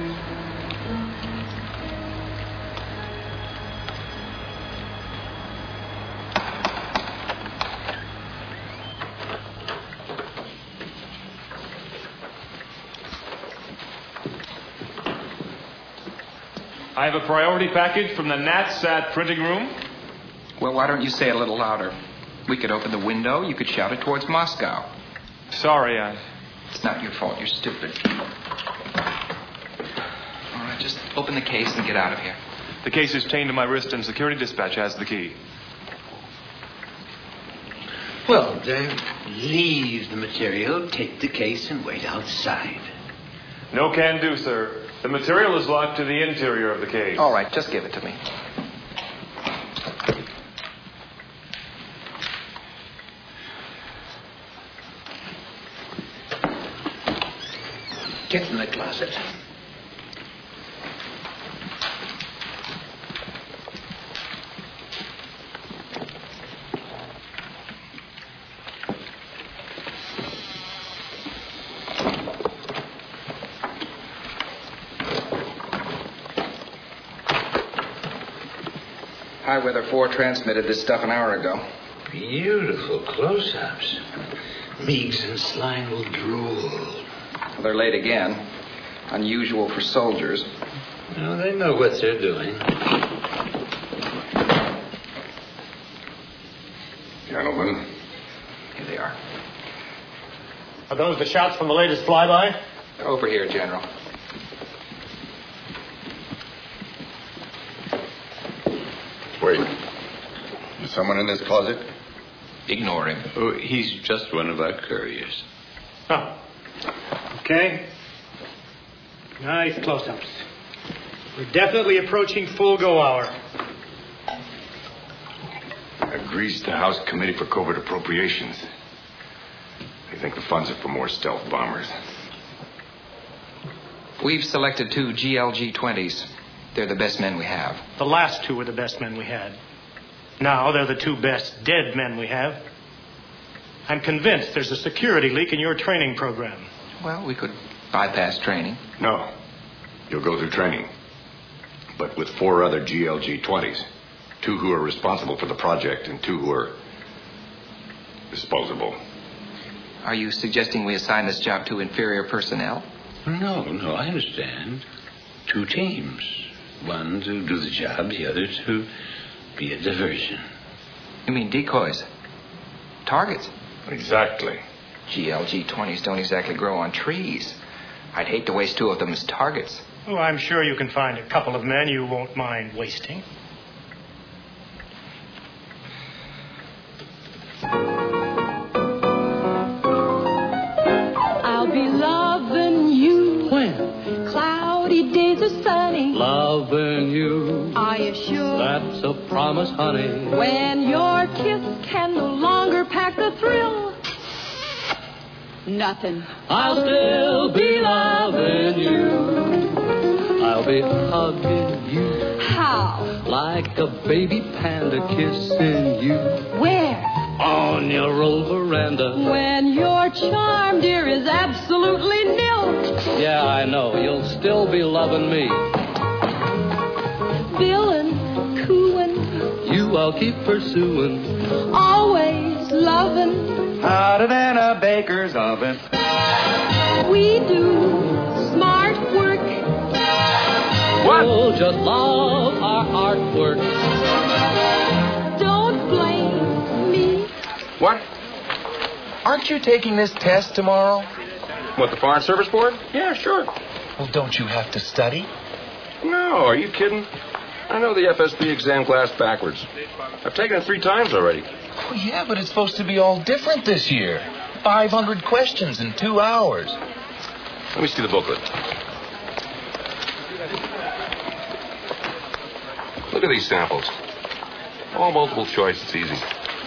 I have a priority package from the NatSat printing room. Well, why don't you say it a little louder? We could open the window. You could shout it towards Moscow. Sorry, It's not your fault. You're stupid. All right, just open the case and get out of here. The case is chained to my wrist and security dispatch has the key. Well, then, leave the material, take the case, and wait outside. No can do, sir. The material is locked to the interior of the case. All right, just give it to me. Get in the closet. Highweather 4 transmitted this stuff an hour ago. Beautiful close-ups. Meigs and Sline will drool. Well, they're late again. Unusual for soldiers. Well, they know what they're doing. Gentlemen. Here they are. Are those the shots from the latest flyby? Over here, General. Wait. Is someone in this closet? Ignore him. Oh, he's just one of our couriers. Oh. Okay. Nice close-ups. We're definitely approaching full go hour. Agrees to House Committee for Covert Appropriations. They think the funds are for more stealth bombers. We've selected 2 GLG-20s. They're the best men we have. The last 2 were the best men we had. Now they're the 2 best dead men we have. I'm convinced there's a security leak in your training program. Well, we could bypass training. No. You'll go through training. But with 4 other GLG-20s. 2 who are responsible for the project and 2 who are disposable. Are you suggesting we assign this job to inferior personnel? No, I understand. 2 teams. One to do the job, the other to be a diversion. You mean decoys? Targets? Exactly. GLG-20s don't exactly grow on trees. I'd hate to waste 2 of them as targets. Oh, I'm sure you can find a couple of men you won't mind wasting. I'll be loving you. When? Cloudy days are sunny. Loving you. Are you sure? That's a promise, honey. When your kiss can no longer pack the thrill. Nothing. I'll still be loving you. I'll be hugging you. How? Like a baby panda kissing you. Where? On your old veranda. When your charm, dear, is absolutely nil. Yeah, I know. You'll still be loving me. Billin', cooin'. You I'll keep pursuing. Always lovin'. Hotter than a baker's oven. We do smart work. What? We'll just love our artwork. Don't blame me. What? Aren't you taking this test tomorrow? What, the Foreign Service Board? Yeah, sure. Well, don't you have to study? No, are you kidding? I know the FSB exam class backwards. I've taken it 3 times already. Oh, yeah, but it's supposed to be all different this year. 500 questions in 2 hours. Let me see the booklet. Look at these samples. All multiple choice. It's easy.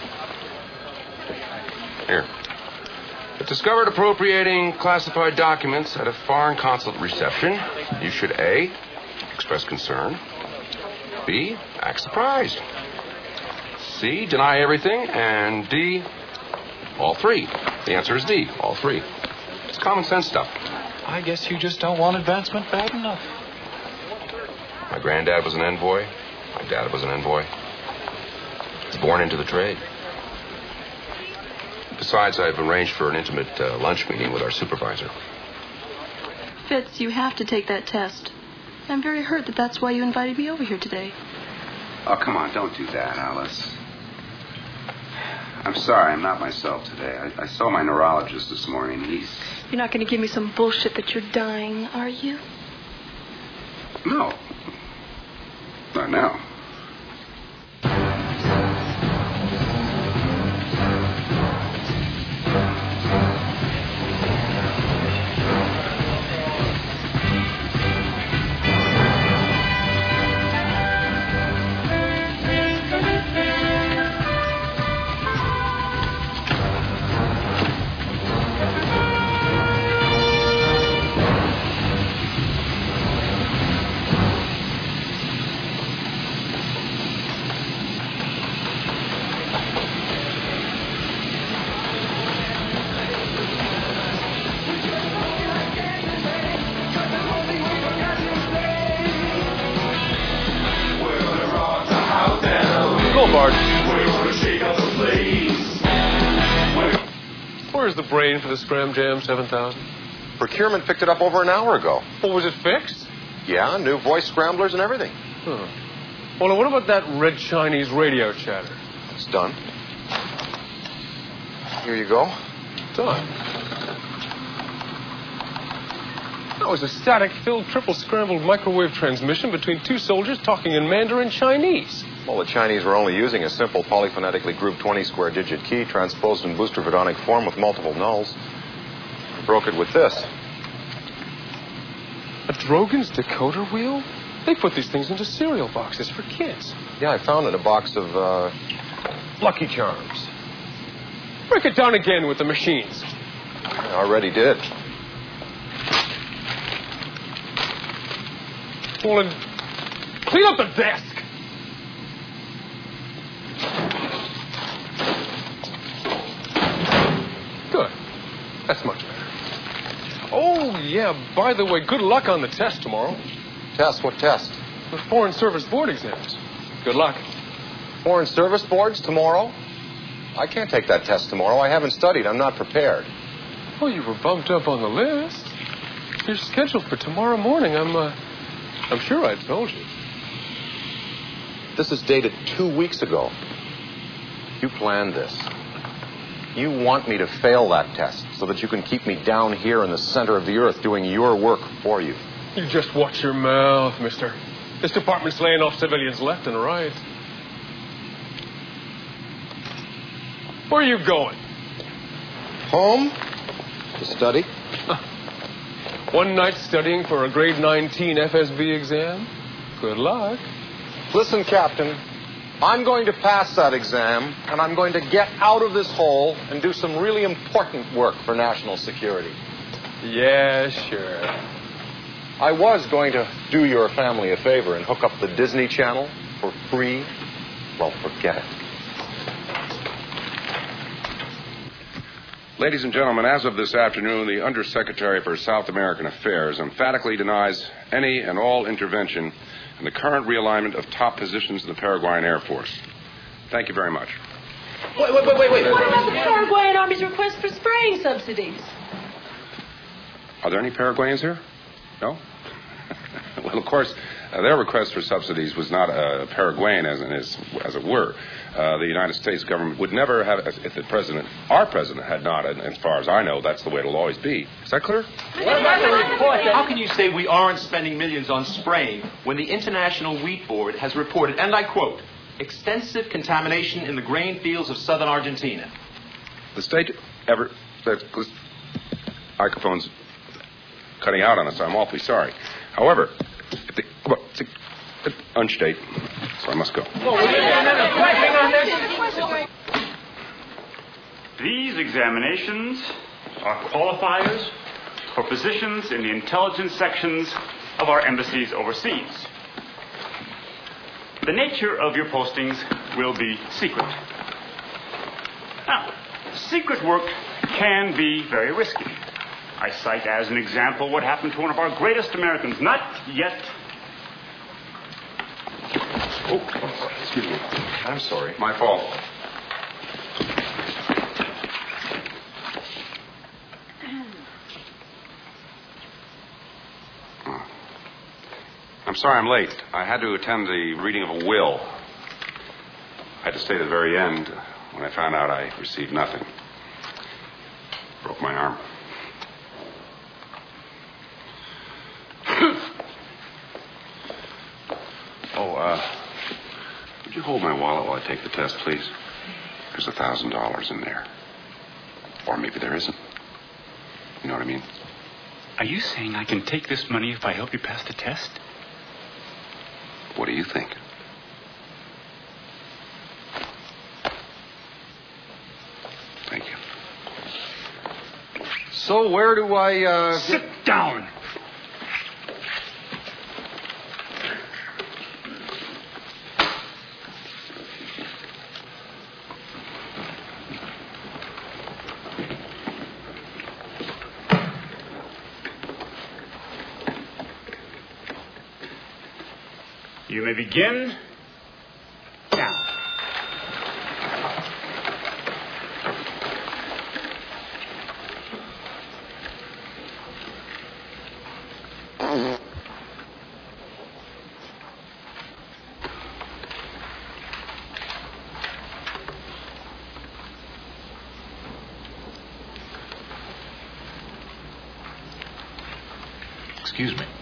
Here. If discovered appropriating classified documents at a foreign consulate reception, you should A, express concern, B, act surprised, C, deny everything, and D, all 3. The answer is D, all 3. It's common sense stuff. I guess you just don't want advancement bad enough. My granddad was an envoy. My dad was an envoy. Born into the trade. Besides, I've arranged for an intimate lunch meeting with our supervisor. Fitz, you have to take that test. I'm very hurt that that's why you invited me over here today. Oh, come on, don't do that, Alice. I'm sorry, I'm not myself today. I saw my neurologist this morning. You're not going to give me some bullshit that you're dying, are you? No. Not now. Where's the brain for the Scram Jam 7000? Procurement picked it up over an hour ago. Oh, was it fixed? Yeah, new voice scramblers and everything. Huh. Well, now what about that red Chinese radio chatter? It's done. Here you go. Done. That was a static-filled triple-scrambled microwave transmission between two soldiers talking in Mandarin Chinese. Well, the Chinese were only using a simple polyphonetically grouped 20-square digit key transposed in booster Verdonic form with multiple nulls. I broke it with this. A Drogan's decoder wheel? They put these things into cereal boxes for kids. Yeah, I found it in a box of, Lucky Charms. Break it down again with the machines. I already did. Well, then, clean up the desk. Good. That's much better. Oh, yeah, by the way, good luck on the test tomorrow. Test? What test? The Foreign Service Board exams. Good luck. Foreign Service Boards tomorrow? I can't take that test tomorrow. I haven't studied. I'm not prepared. Oh, you were bumped up on the list. You're scheduled for tomorrow morning. I'm sure I told you. This is dated 2 weeks ago. You planned this. You want me to fail that test so that you can keep me down here in the center of the earth doing your work for you. You just watch your mouth, mister. This department's laying off civilians left and right. Where are you going? Home? To study. One night studying for a grade 19 FSB exam? Good luck. Listen, Captain. I'm going to pass that exam, and I'm going to get out of this hole and do some really important work for national security. Yeah, sure. I was going to do your family a favor and hook up the Disney Channel for free. Well, forget it. Ladies and gentlemen, as of this afternoon, the Undersecretary for South American Affairs emphatically denies any and all intervention in the current realignment of top positions in the Paraguayan Air Force. Thank you very much. Wait. What about the Paraguayan Army's request for spraying subsidies? Are there any Paraguayans here? No? Well, of course, their request for subsidies was not Paraguayan, as it were. The United States government would never have, if our president had not, and as far as I know, that's the way it'll always be. Is that clear? How can you say we aren't spending millions on spraying when the International Wheat Board has reported, and I quote, extensive contamination in the grain fields of southern Argentina? The state microphone's cutting out on us. I'm awfully sorry. However, unstate, so I must go. These examinations are qualifiers for positions in the intelligence sections of our embassies overseas. The nature of your postings will be secret. Now, secret work can be very risky. I cite as an example what happened to one of our greatest Americans. Not yet. Oh, excuse me. I'm sorry. My fault. I'm sorry I'm late. I had to attend the reading of a will. I had to stay to the very end. When I found out, I received nothing. Broke my arm. Would you hold my wallet while I take the test, please? There's $1,000 in there. Or maybe there isn't. You know what I mean? Are you saying I can take this money if I help you pass the test? What do you think? Thank you. So where do I, Sit down! You may begin now. Excuse me.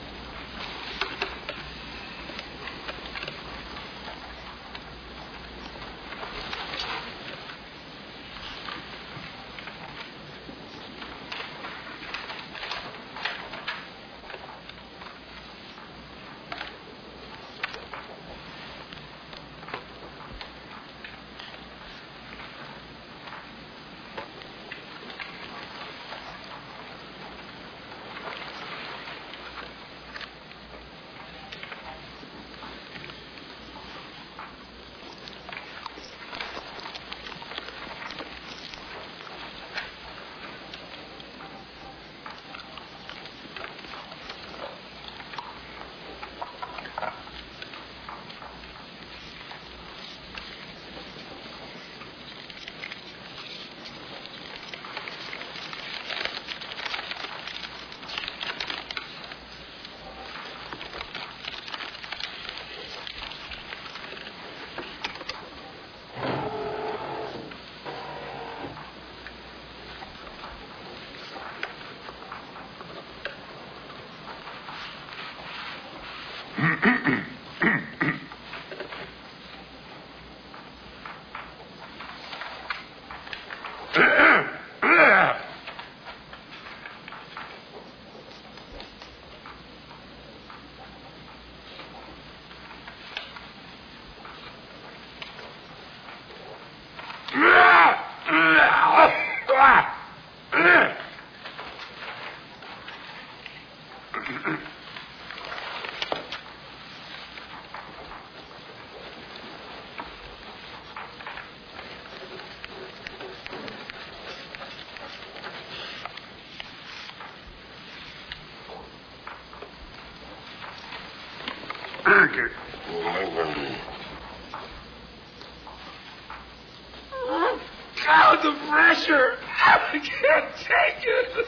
God, the pressure! I can't take it!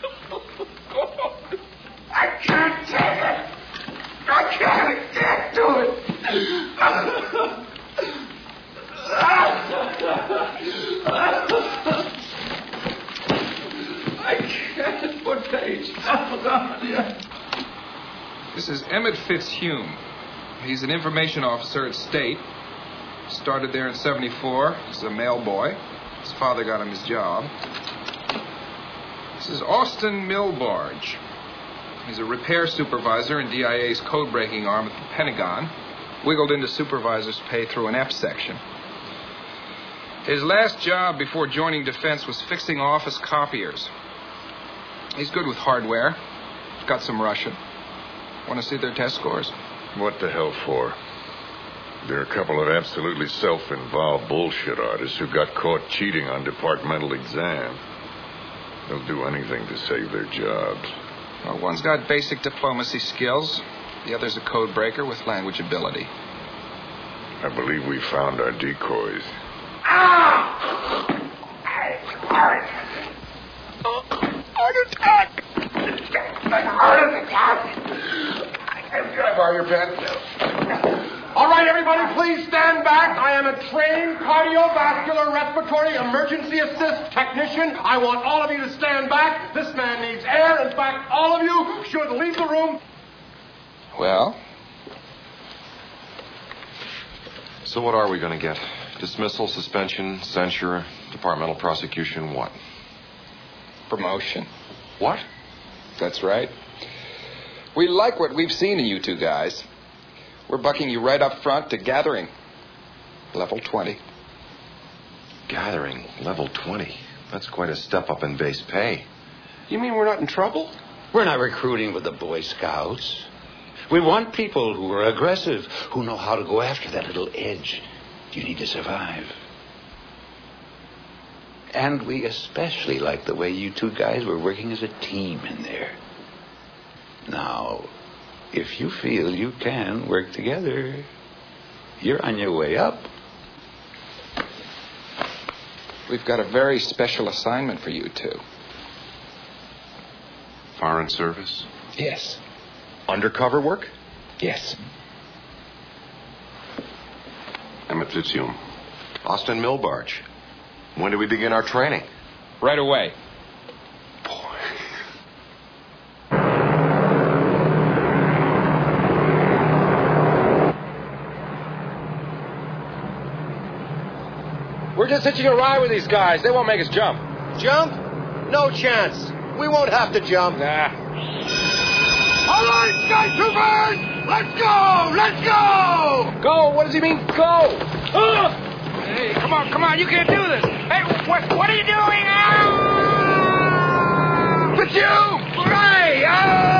I can't take it! I can't do it! I can't. What page? This is Emmett Fitzhume. He's an information officer at State. Started there in 74. He's a mail boy. His father got him his job. This is Austin Milbarge. He's a repair supervisor in DIA's code-breaking arm at the Pentagon. Wiggled into supervisor's pay through an F section. His last job before joining defense was fixing office copiers. He's good with hardware. Got some Russian. Want to see their test scores? What the hell for? They're a couple of absolutely self-involved bullshit artists who got caught cheating on departmental exams. They'll do anything to save their jobs. Well, one's got basic diplomacy skills. The other's a code breaker with language ability. I believe we found our decoys. Heart attack! Heart attack! Can I borrow your pen? All right, everybody, please stand back. I am a trained cardiovascular respiratory emergency assist technician. I want all of you to stand back. This man needs air. In fact, all of you should leave the room. Well? So what are we going to get? Dismissal, suspension, censure, departmental prosecution, what? Promotion. What? That's right. We like what we've seen in you two guys. We're bucking you right up front to gathering. Level 20. Gathering, level 20. That's quite a step up in base pay. You mean we're not in trouble? We're not recruiting with the Boy Scouts. We want people who are aggressive, who know how to go after that little edge you need to survive. And we especially like the way you two guys were working as a team in there. Now, if you feel you can work together, you're on your way up. We've got a very special assignment for you two. Foreign service? Yes. Undercover work? Yes. Emmett Fitzhume. Austin Milbarge. When do we begin our training? Right away. We're just hitching a ride with these guys. They won't make us jump. Jump? No chance. We won't have to jump. Nah. All right, Sky Troopers! Let's go! Let's go! Go? What does he mean, go? Hey, come on. You can't do this. Hey, what are you doing? With you! Hooray!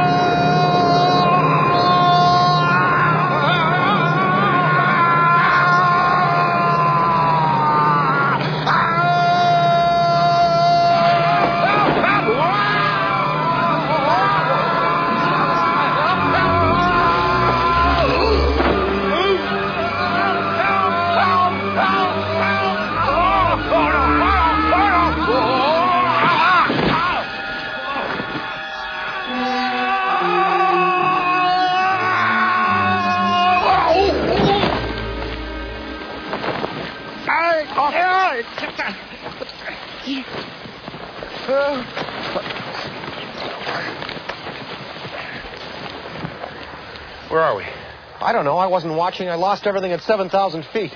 Where are we? I don't know. I wasn't watching. I lost everything at 7,000 feet.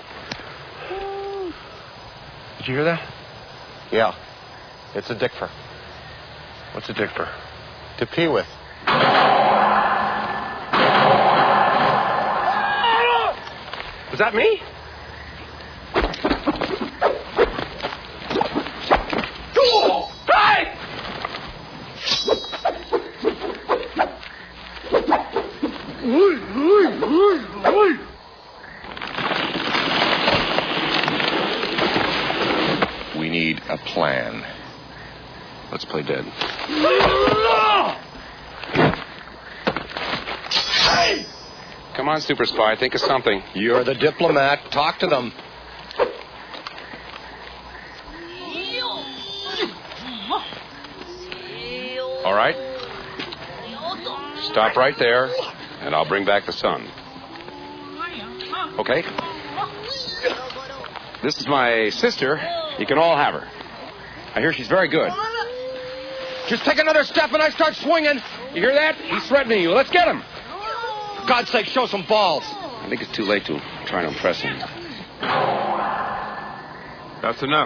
Did you hear that? Yeah. It's a dick for. What's a dick for? To pee with. Was that me? Hey! We need a plan. Let's play dead. Hey! Come on, Super Spy. Think of something. You're the diplomat. Talk to them. All right? Stop right there, and I'll bring back the sun. Okay? This is my sister. You can all have her. I hear she's very good. Just take another step and I start swinging. You hear that? He's threatening you. Let's get him. For God's sake, show some balls. I think it's too late to try to impress him. That's enough.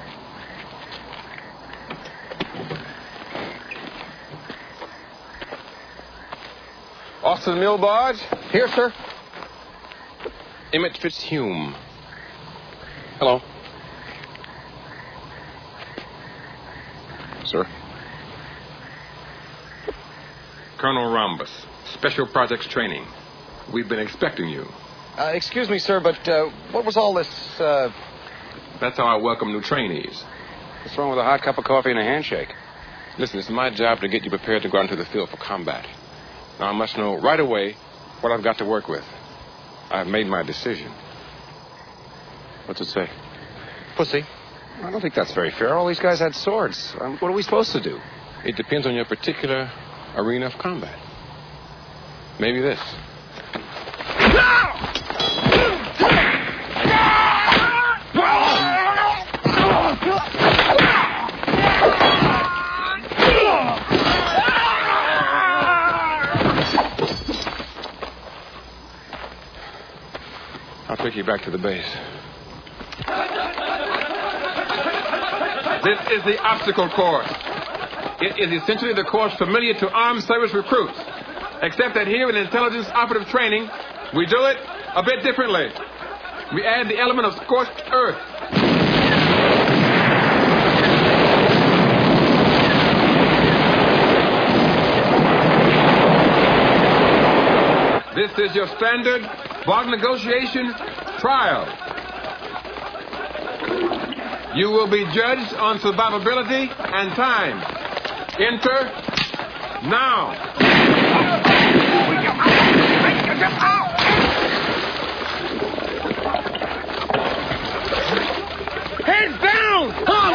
Austin Milbarge? Here, sir. Emmett Fitzhume. Hello. Sir? Colonel Rhombus, Special Projects Training. We've been expecting you. Excuse me, sir, but what was all this, That's how I welcome new trainees. What's wrong with a hot cup of coffee and a handshake? Listen, it's my job to get you prepared to go out into the field for combat. Now, I must know right away what I've got to work with. I've made my decision. What's it say? Pussy. I don't think that's very fair. All these guys had swords. What are we supposed to do? It depends on your particular arena of combat. Maybe this. I'll take you back to the base. This is the obstacle course. It is essentially the course familiar to armed service recruits, except that here in intelligence operative training, we do it a bit differently. We add the element of scorched earth. This is your standard bar negotiation trial. You will be judged on survivability and time. Enter now. Head down!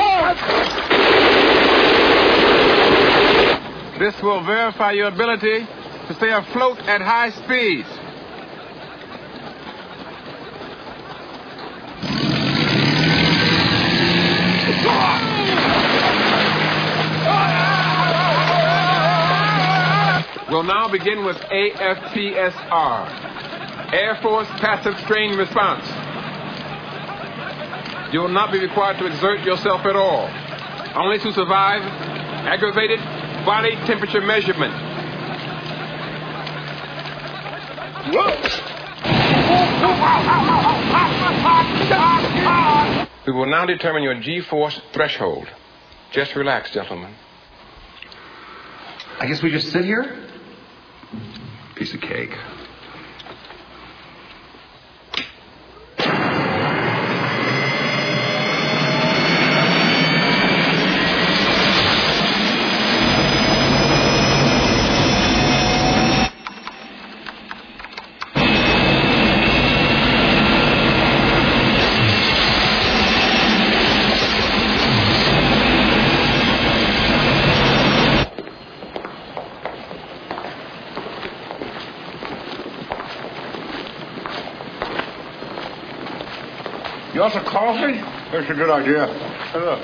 This will verify your ability to stay afloat at high speeds. We'll now begin with AFPSR, Air Force Passive Strain Response. You will not be required to exert yourself at all, only to survive aggravated body temperature measurement. We will now determine your G-force threshold. Just relax, gentlemen. I guess we just sit here? Piece of cake. You want some coffee? That's a good idea. Look.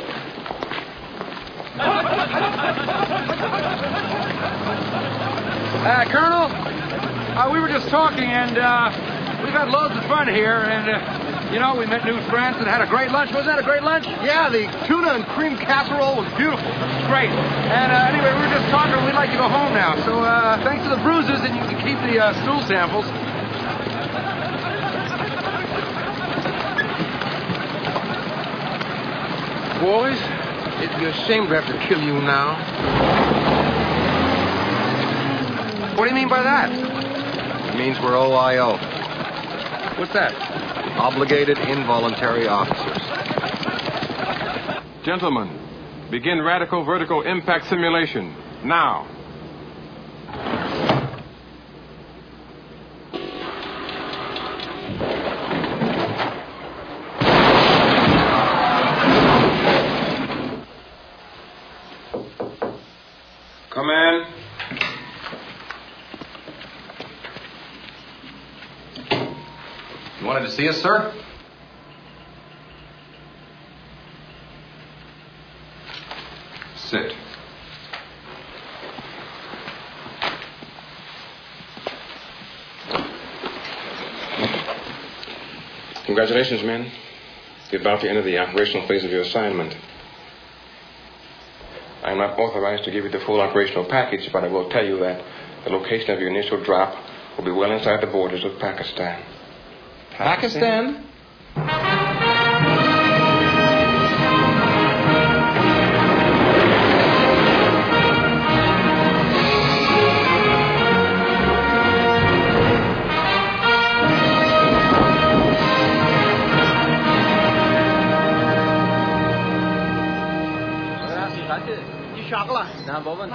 Colonel, we were just talking, and we've had loads of fun here, and, you know, we met new friends and had a great lunch. Wasn't that a great lunch? Yeah, the tuna and cream casserole was beautiful. Great. And anyway, we were just talking, we'd like to go home now. So thanks to the bruises, and you can keep the stool samples. Boys, it'd be a shame to have to kill you now. What do you mean by that? It means we're OIO. What's that? Obligated Involuntary Officers. Gentlemen, begin radical vertical impact simulation now. Come in. You wanted to see us, sir? Sit. Congratulations, men. You're about to enter the operational phase of your assignment. I am not authorized to give you the full operational package, but I will tell you that the location of your initial drop will be well inside the borders of Pakistan. Pakistan? woman.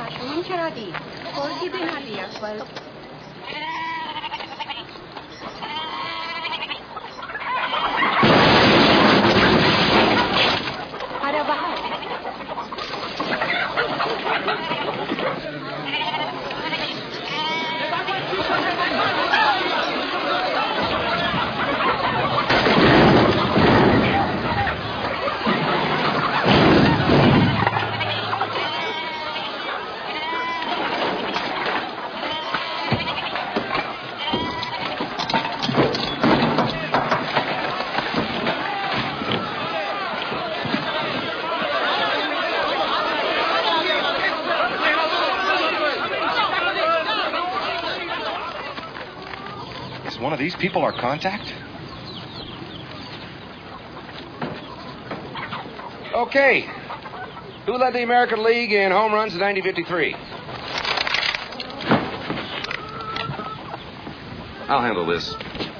Is one of these people our contact? Okay. Who led the American League in home runs in 1953? I'll handle this.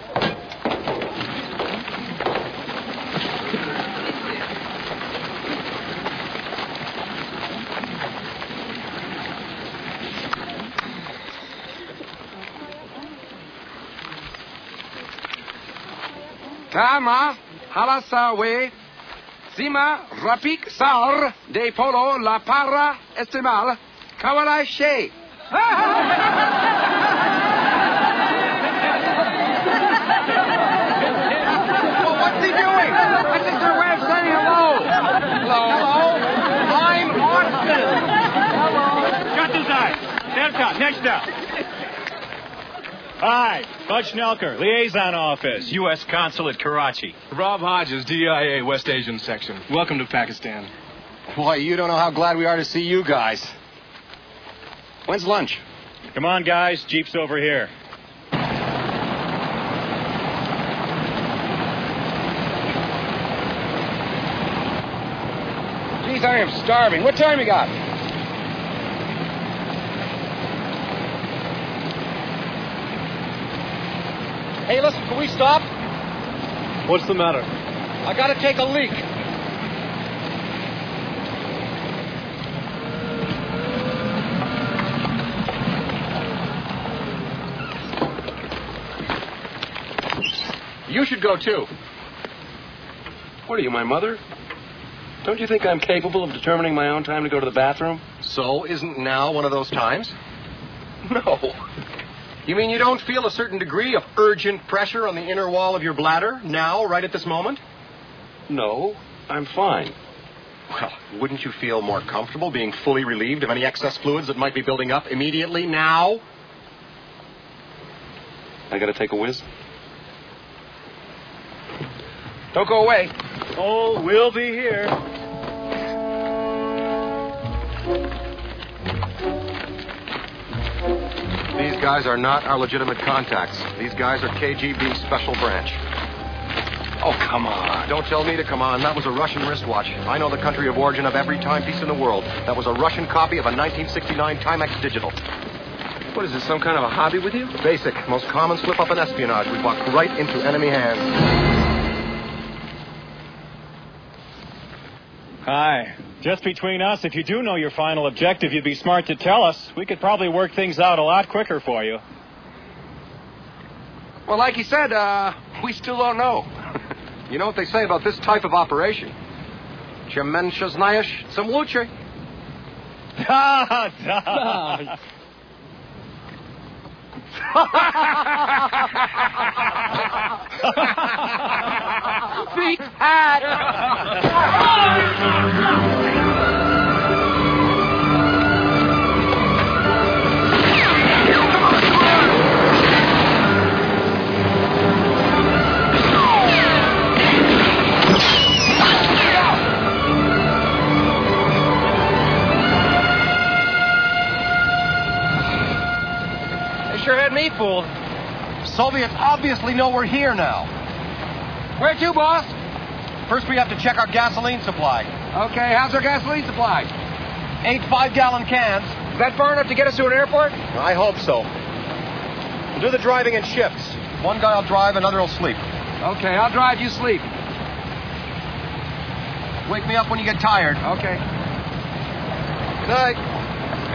Tama, Halasawe, Zima, Rapik, Sar, De Polo, La Para, Estimal, Kawalai She. Well, what's he doing? That's just their way of saying hello. Hello. I'm Austin. Hello. Cut this eye. Delta, next up. Hi, Bud Schnelker, Liaison Office, U.S. Consulate, Karachi. Rob Hodges, DIA, West Asian Section. Welcome to Pakistan. Boy, you don't know how glad we are to see you guys. When's lunch? Come on, guys. Jeep's over here. Geez, I am starving. What time you got? Hey, listen, can we stop? What's the matter? I gotta take a leak. You should go too. What are you, my mother? Don't you think I'm capable of determining my own time to go to the bathroom? So, isn't now one of those times? No. You mean you don't feel a certain degree of urgent pressure on the inner wall of your bladder now, right at this moment? No, I'm fine. Well, wouldn't you feel more comfortable being fully relieved of any excess fluids that might be building up immediately now? I gotta take a whiz. Don't go away. Oh, we'll be here. These guys are not our legitimate contacts. These guys are KGB Special Branch. Oh, come on. Don't tell me to come on. That was a Russian wristwatch. I know the country of origin of every timepiece in the world. That was a Russian copy of a 1969 Timex Digital. What is this, some kind of a hobby with you? Basic, most common slip-up in espionage. We walked right into enemy hands. Hi. Just between us, if you do know your final objective, you'd be smart to tell us. We could probably work things out a lot quicker for you. Well, like you said, we still don't know. You know what they say about this type of operation? Chemencha znaешь, some лучше. Feet hat. Sure had me fooled. Soviets obviously know we're here now. Where to, boss? First, we have to check our gasoline supply. Okay, how's our gasoline supply? 8 5-gallon cans. Is that far enough to get us to an airport? I hope so. We'll do the driving in shifts. One guy will drive, another will sleep. Okay, I'll drive, you sleep. Wake me up when you get tired. Okay. Good night.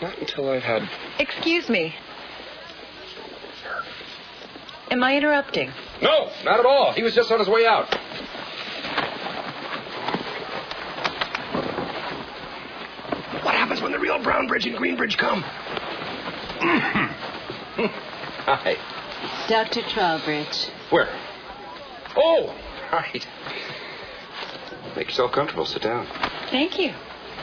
Not until I've had... Excuse me. Am I interrupting? No, not at all. He was just on his way out. What happens when the real Brownbridge and Greenbridge come? Hi. Dr. Trowbridge. Where? Oh, right. Make yourself comfortable. Sit down. Thank you.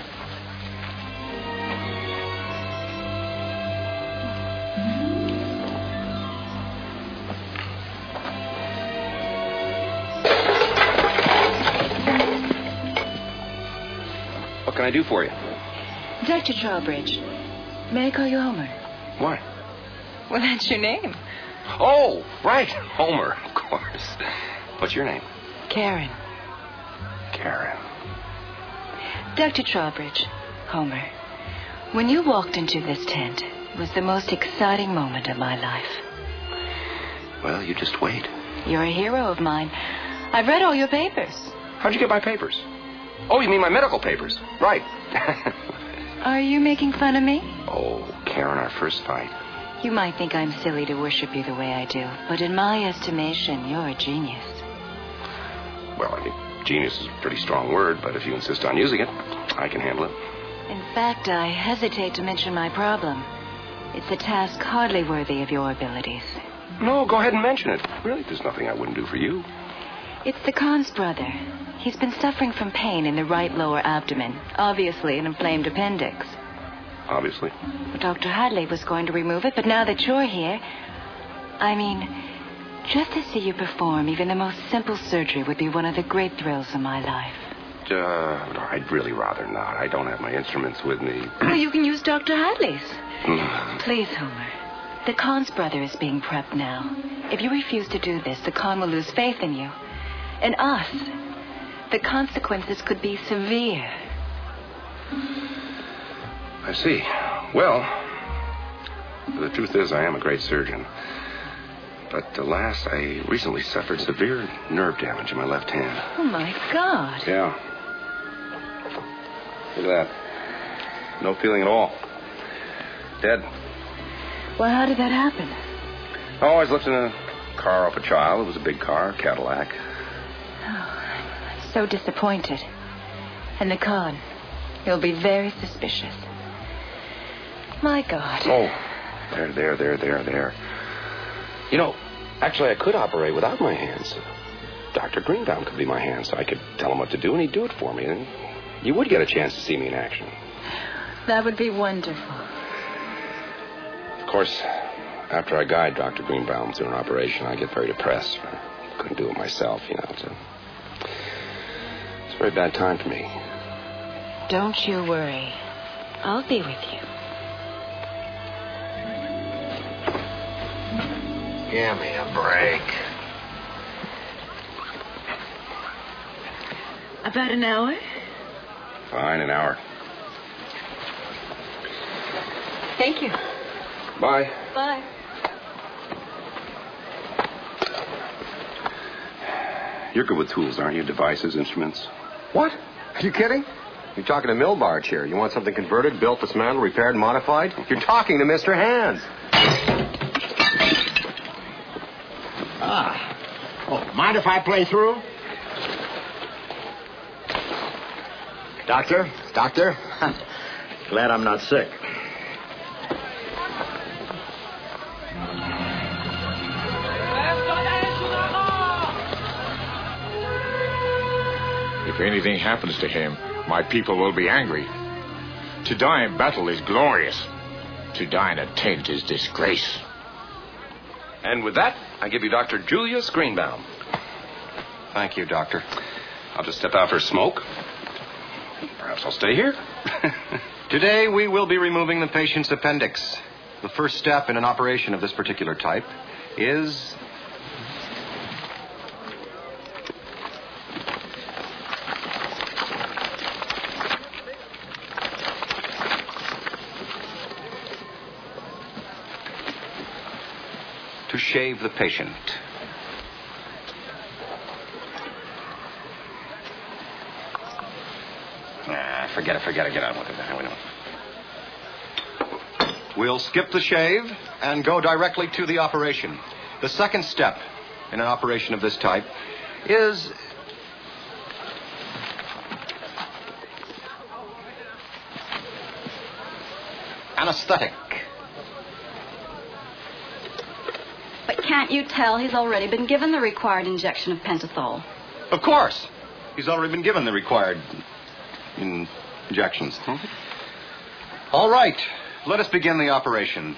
What can I do for you? Dr. Trowbridge, may I call you Homer? Why? Well, that's your name. Oh, right. Homer, of course. What's your name? Karen. Karen. Dr. Trowbridge, Homer, when you walked into this tent, it was the most exciting moment of my life. Well, you just wait. You're a hero of mine. I've read all your papers. How'd you get my papers? Oh, you mean my medical papers? Right. Are you making fun of me? Oh, Karen, our first fight. You might think I'm silly to worship you the way I do, but in my estimation, you're a genius. Well, I mean, genius is a pretty strong word, but if you insist on using it, I can handle it. In fact, I hesitate to mention my problem. It's a task hardly worthy of your abilities. No, go ahead and mention it. Really, there's nothing I wouldn't do for you. It's the Khan's brother. He's been suffering from pain in the right lower abdomen, obviously an inflamed appendix. Obviously. Well, Dr. Hadley was going to remove it, but now that you're here, I mean, just to see you perform even the most simple surgery would be one of the great thrills of my life. I'd really rather not. I don't have my instruments with me. Well, you can use Dr. Hadley's. Please, Homer. The Khan's brother is being prepped now. If you refuse to do this, the Khan will lose faith in you. And us. The consequences could be severe. I see. Well, the truth is I am a great surgeon. But alas, I recently suffered severe nerve damage in my left hand. Oh, my God. Yeah. Look at that. No feeling at all. Dead. Well, how did that happen? Oh, I was lifting a car off a child. It was a big car, a Cadillac. Oh, I'm so disappointed. And the Khan, he'll be very suspicious. My God. Oh, there. You know, actually, I could operate without my hands. Dr. Greenbaum could be my hands. I could tell him what to do, and he'd do it for me. And you would get a chance to see me in action. That would be wonderful. Of course, after I guide Dr. Greenbaum through an operation, I get very depressed. I couldn't do it myself, you know. It's a very bad time for me. Don't you worry. I'll be with you. Give me a break. About an hour? Fine, an hour. Thank you. Bye. Bye. You're good with tools, aren't you? Devices, instruments? What? Are you kidding? You're talking to Milbarge here. You want something converted, built, dismantled, repaired, and modified? You're talking to Mr. Hands. Oh, mind if I play through? Doctor? Glad I'm not sick. If anything happens to him, my people will be angry. To die in battle is glorious. To die in a tent is disgrace. And with that, I give you Dr. Julius Greenbaum. Thank you, Doctor. I'll just step out for a smoke. Perhaps I'll stay here. Today, we will be removing the patient's appendix. The first step in an operation of this particular type is... to shave the patient. Forget it. Get on with it. We know. We'll skip the shave and go directly to the operation. The second step in an operation of this type is anesthetic. But can't you tell he's already been given the required injection of pentothal? Of course. He's already been given the required injections. All right. Let us begin the operation.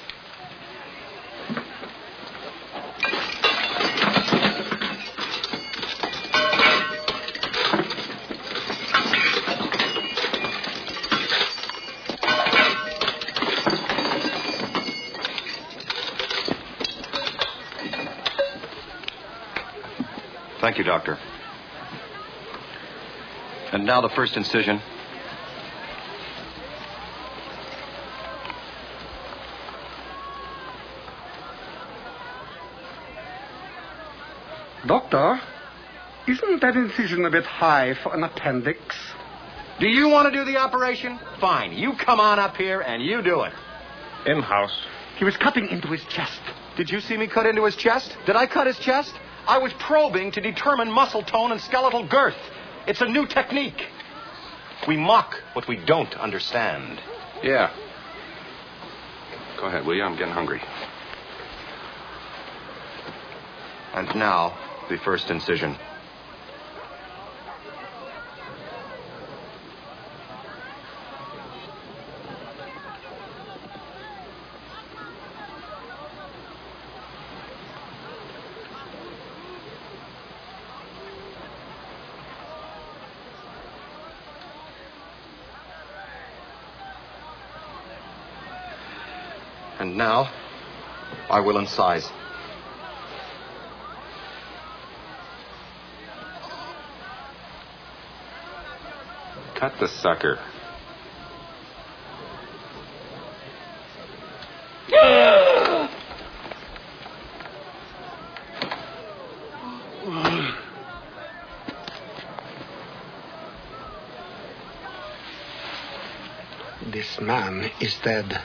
Thank you, Doctor. And now the first incision. Doctor, isn't that incision a bit high for an appendix? Do you want to do the operation? Fine. You come on up here and you do it. In-house. He was cutting into his chest. Did you see me cut into his chest? Did I cut his chest? I was probing to determine muscle tone and skeletal girth. It's a new technique. We mock what we don't understand. Yeah. Go ahead, will you? I'm getting hungry. And now, the first incision. And now, I will incise. Cut the sucker. This man is dead.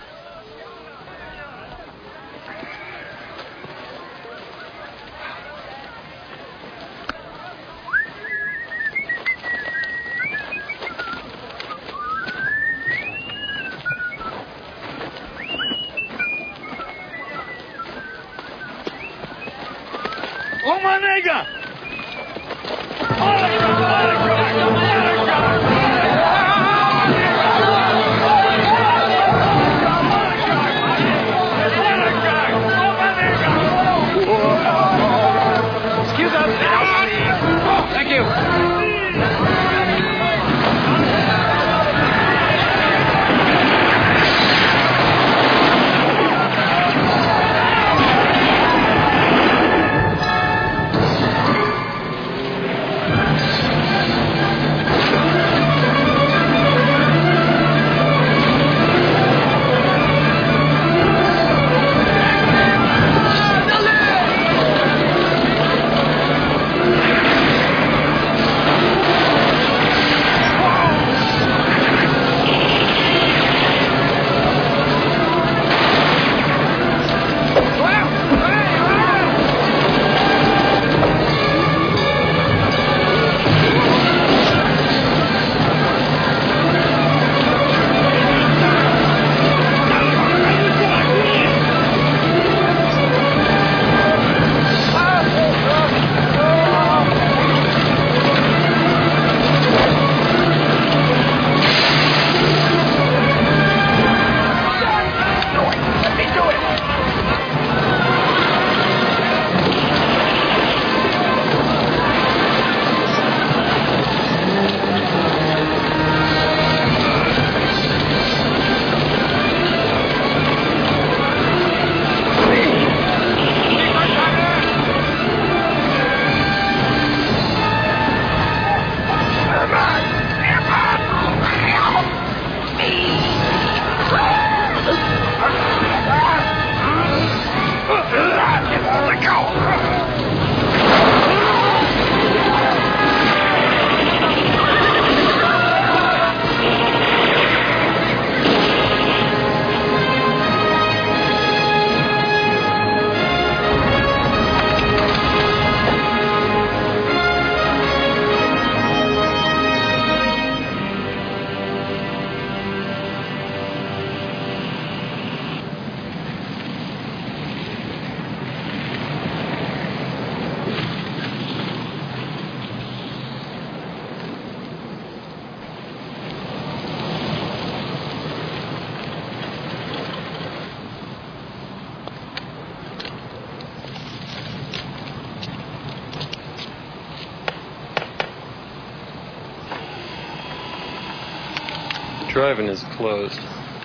drive-in is closed.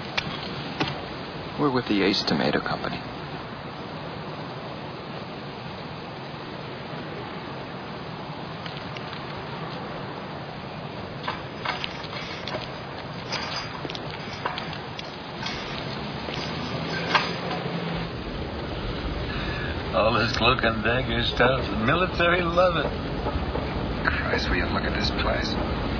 We're with the Ace Tomato Company. All this cloak and dagger stuff. The military love it. Christ, will you look at this place?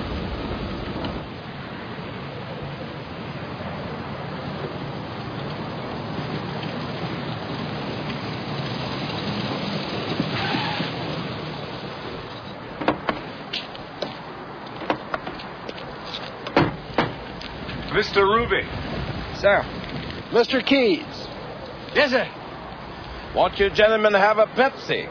Mr. Ruby. Sir. Mr. Keys. Yes, sir. Won't you gentlemen have a Pepsi?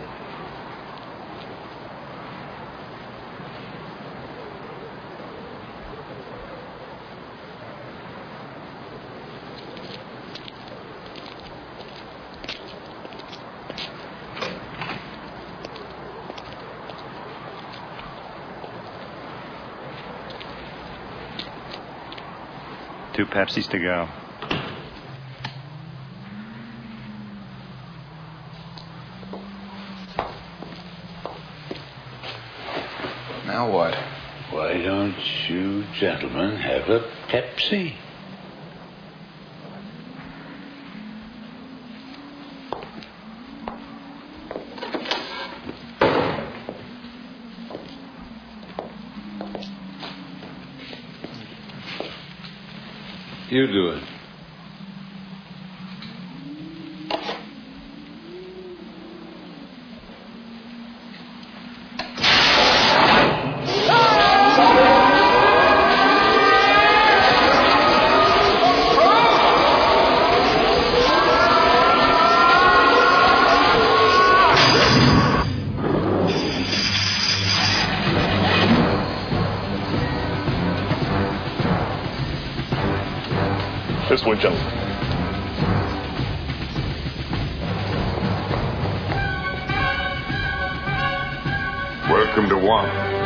Two Pepsis to go. Now what? Why don't you gentlemen have a Pepsi? You do it. This way, gentlemen. Welcome to one.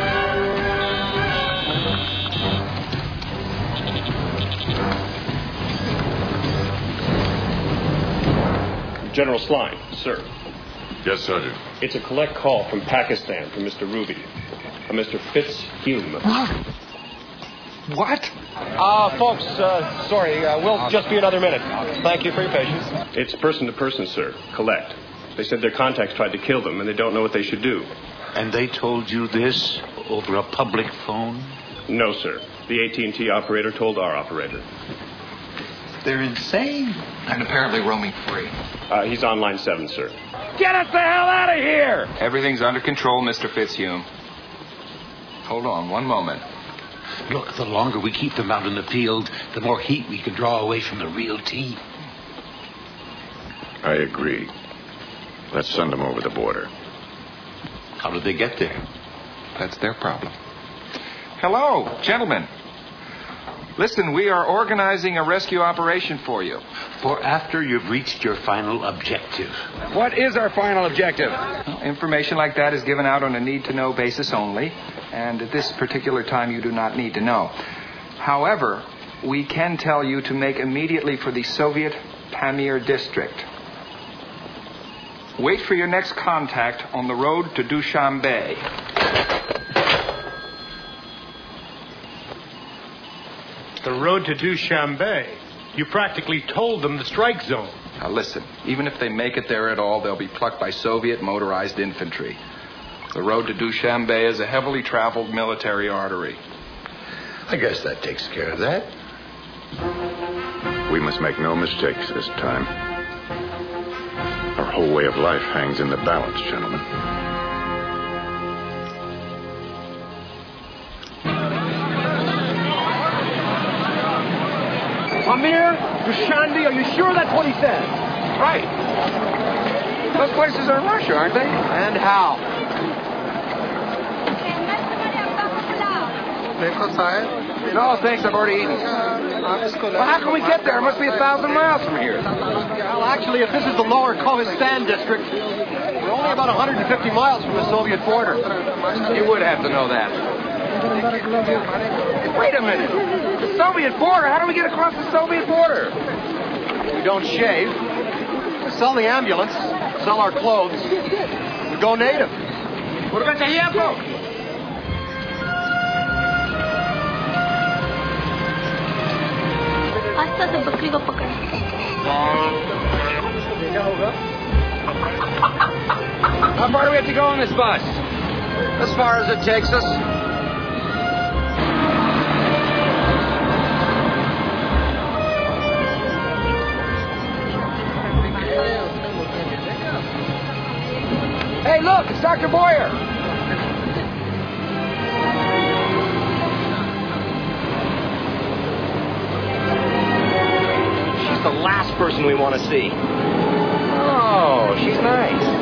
General Sline, sir. Yes, Sergeant. It's a collect call from Pakistan from Mr. Ruby. Mr. Fitzhume. What? Folks, sorry. We'll just be another minute. Thank you for your patience. It's person to person, sir. Collect. They said their contacts tried to kill them, and they don't know what they should do. And they told you this over a public phone? No, sir. The AT&T operator told our operator. They're insane. And apparently roaming free. He's on line 7, sir. Get us the hell out of here! Everything's under control, Mr. Fitzhume. Hold on one moment. Look, the longer we keep them out in the field, the more heat we can draw away from the real team. I agree. Let's send them over the border. How did they get there? That's their problem. Hello, gentlemen. Listen, we are organizing a rescue operation for you. For after you've reached your final objective. What is our final objective? Well, information like that is given out on a need-to-know basis only, and at this particular time you do not need to know. However, we can tell you to make immediately for the Soviet Pamir district. Wait for your next contact on the road to Dushanbe. The road to Dushanbe. You practically told them the strike zone. Now listen, even if they make it there at all, they'll be plucked by Soviet motorized infantry. The road to Dushanbe is a heavily traveled military artery. I guess that takes care of that. We must make no mistakes this time. Our whole way of life hangs in the balance, gentlemen. Pamir, Dushanbe, are you sure that's what he said? Right. Those places are in Russia, aren't they? And how? No, thanks. I've already eaten. Well, how can we get there? It must be 1,000 miles from here. Well, actually, if this is the lower Kohistan district, we're only about 150 miles from the Soviet border. You would have to know that. Wait a minute. Soviet border. How do we get across the Soviet border? We don't shave. We sell the ambulance, sell our clothes. We go native. What about the tiempo? आस्था से बकरी को पकड़। How far do we have to go on this bus? As far as it takes us. Hey, look, it's Dr. Boyer. She's the last person we want to see. Oh, she's nice.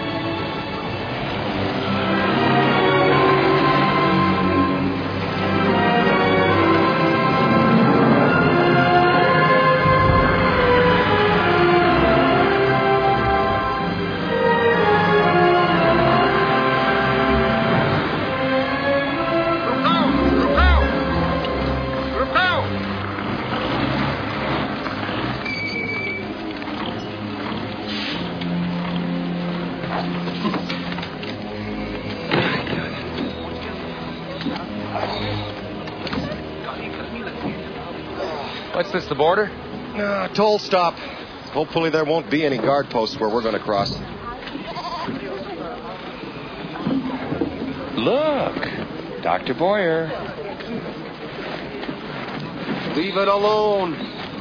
What's this, the border? Toll stop. Hopefully there won't be any guard posts where we're going to cross. Look, Dr. Boyer. Leave it alone.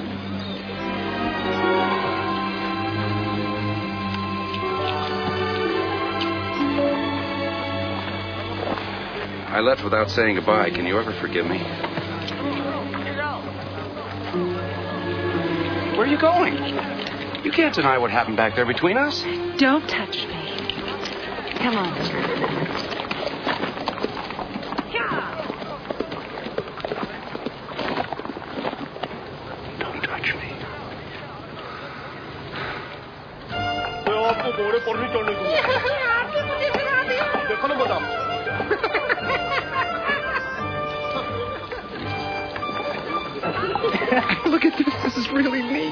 I left without saying goodbye. Can you ever forgive me? Where are you going? You can't deny what happened back there between us. Don't touch me. Come on. Don't touch me. Look at this. This is really neat.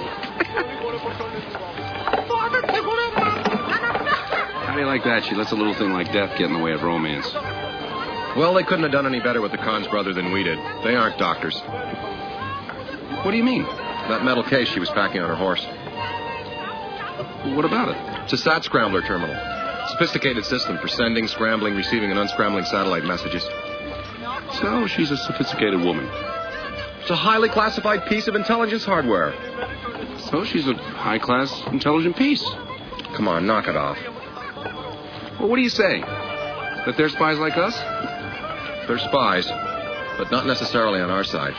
How do you like that? She lets a little thing like death get in the way of romance. Well, they couldn't have done any better with the Cons brother than we did. They aren't doctors. What do you mean? That metal case she was packing on her horse. What about it? It's a SAT scrambler terminal. Sophisticated system for sending, scrambling, receiving, and unscrambling satellite messages. So she's a sophisticated woman. It's a highly classified piece of intelligence hardware. So she's a high-class, intelligent piece. Come on, knock it off. Well, what are you saying? That they're spies like us? They're spies, but not necessarily on our side.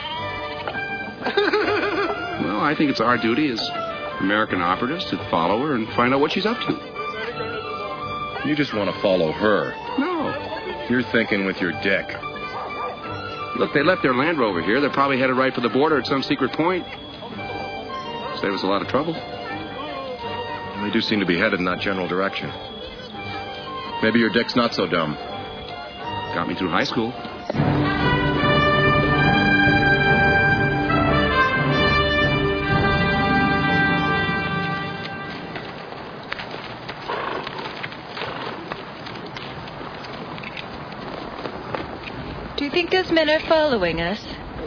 Well, I think it's our duty as American operatives to follow her and find out what she's up to. You just want to follow her. No. You're thinking with your dick. Look, they left their Land Rover here. They're probably headed right for the border at some secret point. Save us a lot of trouble. They do seem to be headed in that general direction. Maybe your dick's not so dumb. Got me through high school. Do you think those men are following us?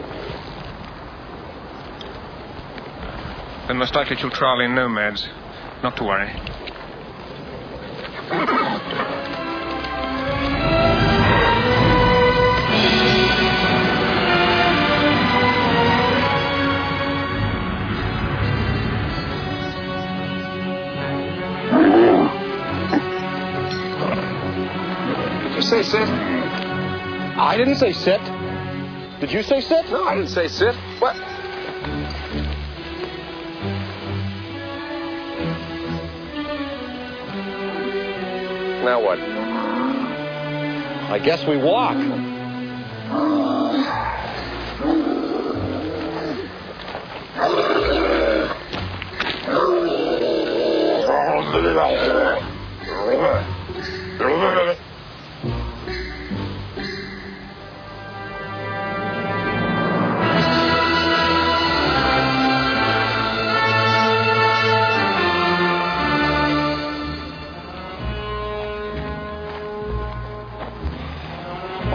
They're most likely Chiltralian nomads. Not to worry. Did you say sit? I didn't say sit. Did you say sit? No, I didn't say sit. What? Now what? I guess we walk.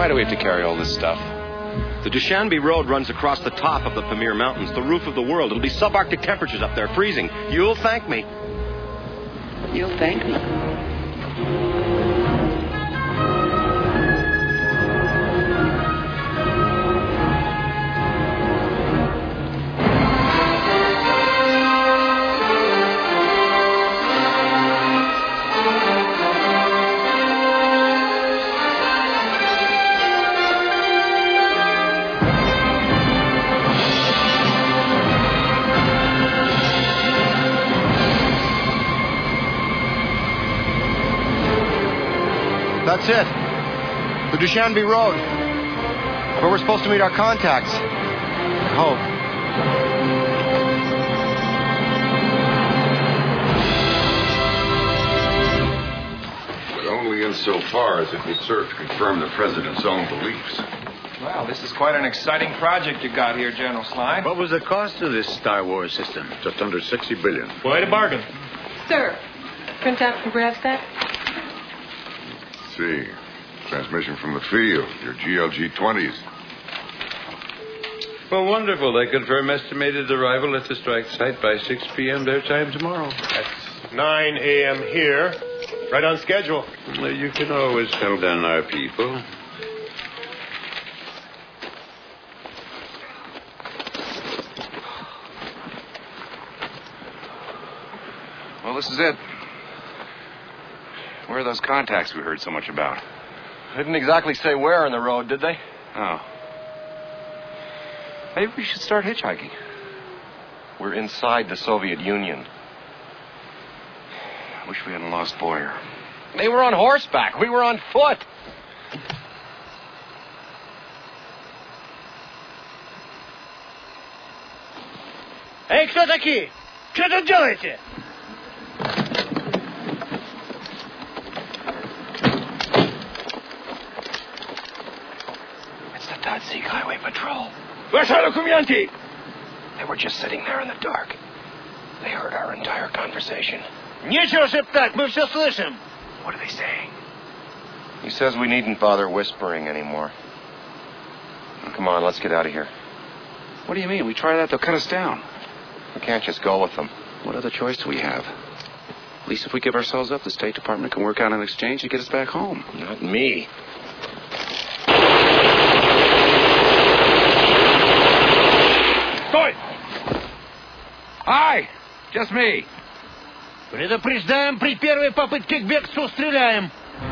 Why do we have to carry all this stuff? The Dushanbe Road runs across the top of the Pamir Mountains, the roof of the world. It'll be subarctic temperatures up there, freezing. You'll thank me. You'll thank me. That's it. The Dushanbe Road. Where we're supposed to meet our contacts. I hope. But only insofar as it will serve to confirm the president's own beliefs. Well, this is quite an exciting project you got here, General Slide. What was the cost of this Star Wars system? Just under $60 billion. Quite a bargain. Sir, print out some graphs that? See. Transmission from the field. Your GLG-20s. Well, wonderful. They confirm estimated arrival at the strike site by 6 p.m. their time tomorrow. That's 9 a.m. here. Right on schedule. Well, you can always count on our people. Well, this is it. Where are those contacts we heard so much about? They didn't exactly say where in the road, did they? Oh. Maybe we should start hitchhiking. We're inside the Soviet Union. I wish we hadn't lost Boyer. They were on horseback. We were on foot. Эй, кто такие? Что тут делаете? Tadsig Highway Patrol. Ваши документы! They were just sitting there in the dark. They heard our entire conversation. Нечего шептать, мы все слышим. What are they saying? He says we needn't bother whispering anymore. Come on, let's get out of here. What do you mean? We try that, they'll cut us down. We can't just go with them. What other choice do we have? At least if we give ourselves up, the State Department can work out an exchange to get us back home. Not me. Стой! Hi! Just me. Предупреждаем, при первой попытке к бегству стреляем.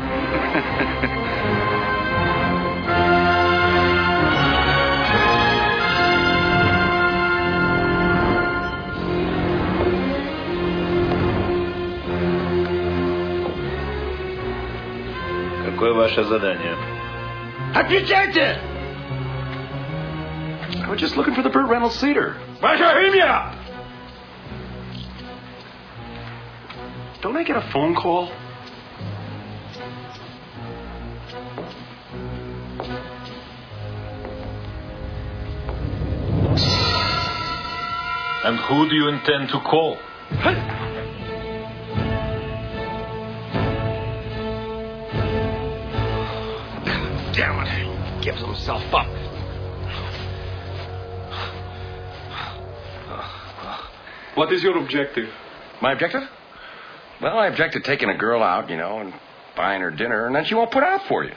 Какое ваше задание? Отвечайте! I was just looking for the Burt Reynolds Theater. Ваше имя! Don't I get a phone call? And who do you intend to call? Damn it. Gives himself up. What is your objective? My objective? Well, I object to taking a girl out, and buying her dinner, and then she won't put out for you.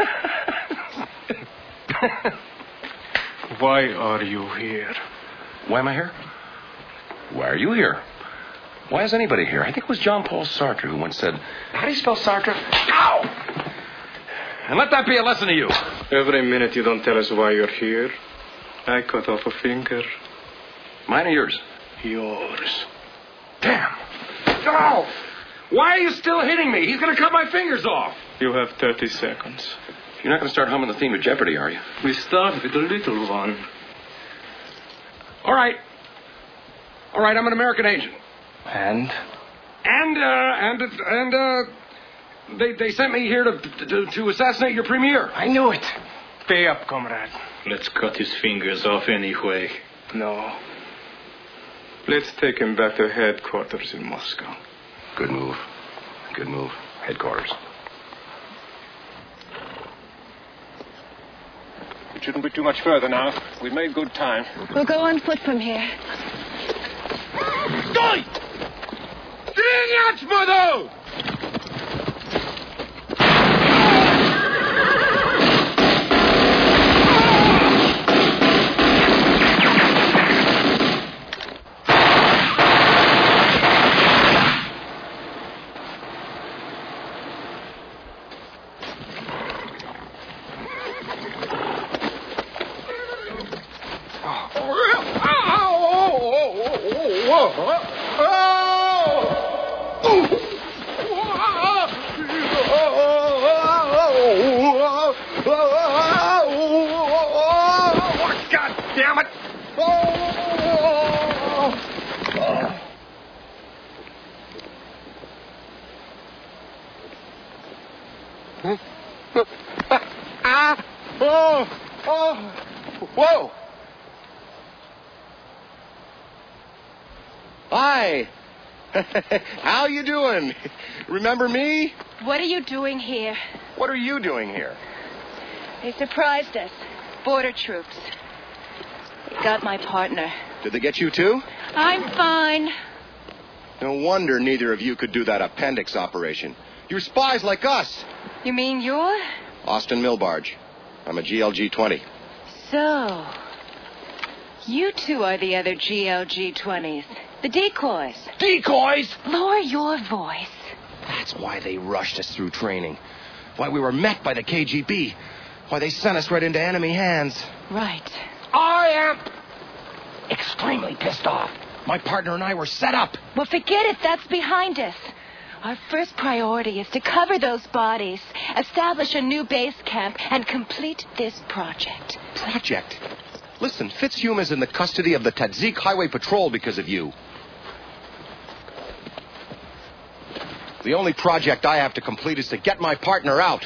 Why are you here? Why am I here? Why are you here? Why is anybody here? I think it was John Paul Sartre who once said, how do you spell Sartre? Ow! And let that be a lesson to you. Every minute you don't tell us why you're here, I cut off a finger. Mine or yours? Yours. Damn. Ow! Why are you still hitting me? He's going to cut my fingers off. You have 30 seconds. You're not going to start humming the theme of Jeopardy, are you? We start with the little one. All right, I'm an American agent. And? They sent me here to assassinate your premier. I knew it. Pay up, comrade. Let's cut his fingers off anyway. No. Let's take him back to headquarters in Moscow. Good move. Headquarters. It shouldn't be too much further now. We've made good time. We'll go on foot from here. Stój! Zmieniać wodą! God damn it! Whoa! Hi. How you doing? Remember me? What are you doing here? What are you doing here? They surprised us. Border troops. They got my partner. Did they get you too? I'm fine. No wonder neither of you could do that appendix operation. You're spies like us. You mean you're? Austin Milbarge. I'm a GLG-20. So, you two are the other GLG-20s. The decoys. Decoys? Lower your voice. That's why they rushed us through training. Why we were met by the KGB. Why they sent us right into enemy hands. Right. I am extremely pissed off. My partner and I were set up. Well, forget it. That's behind us. Our first priority is to cover those bodies, establish a new base camp, and complete this project. Project? Listen, Fitzhume is in the custody of the Tadzik Highway Patrol because of you. The only project I have to complete is to get my partner out.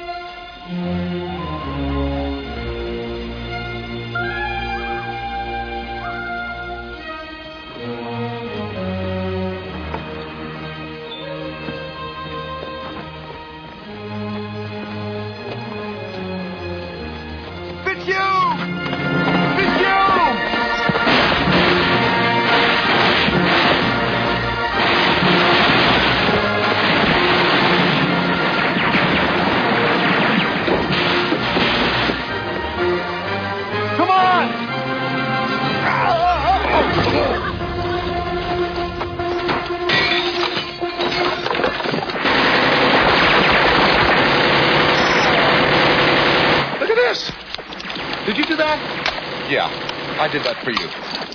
Did you do that? Yeah, I did that for you.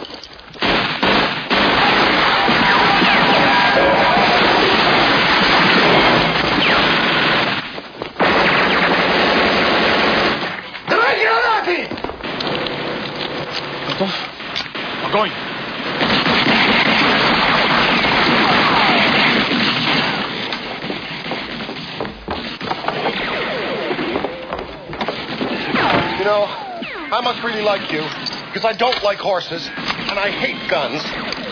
Огонь! You know, I must really like you, because I don't like horses, and I hate guns.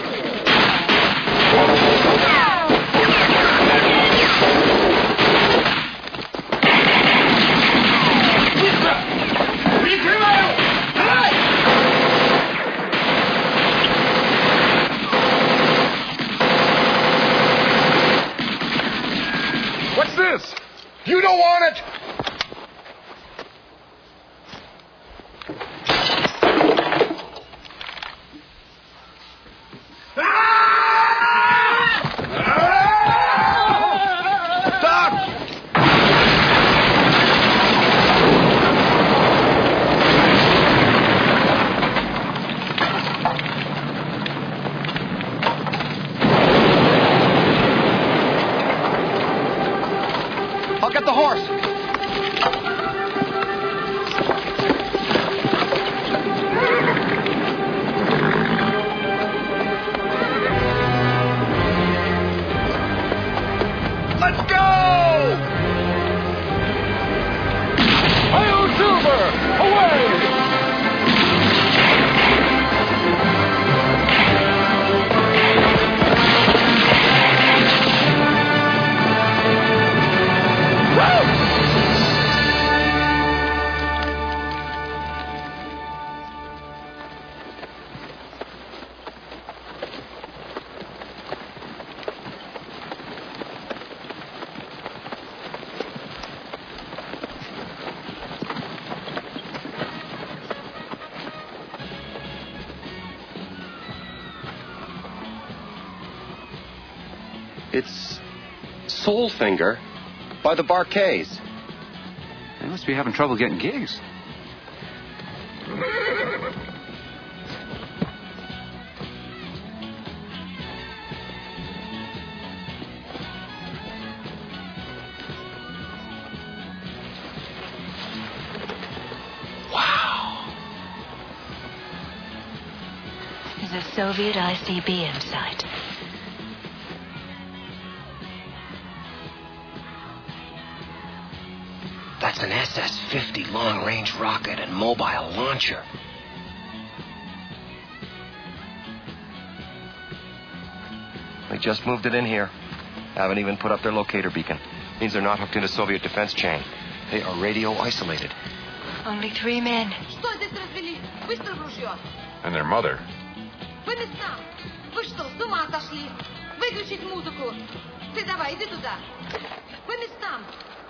What's this? You don't want it? I'll get the horse. It's Soulfinger by the Barquets. They must be having trouble getting gigs. There's a Soviet ICBM site. That's an SS-50 long-range rocket and mobile launcher. They just moved it in here. Haven't even put up their locator beacon. Means they're not hooked into Soviet defense chain. They are radio isolated. Only 3 men. And their mother. По местам. Вы что, с ума сошли? Выключить музыку. Ты давай, иди туда. По местам.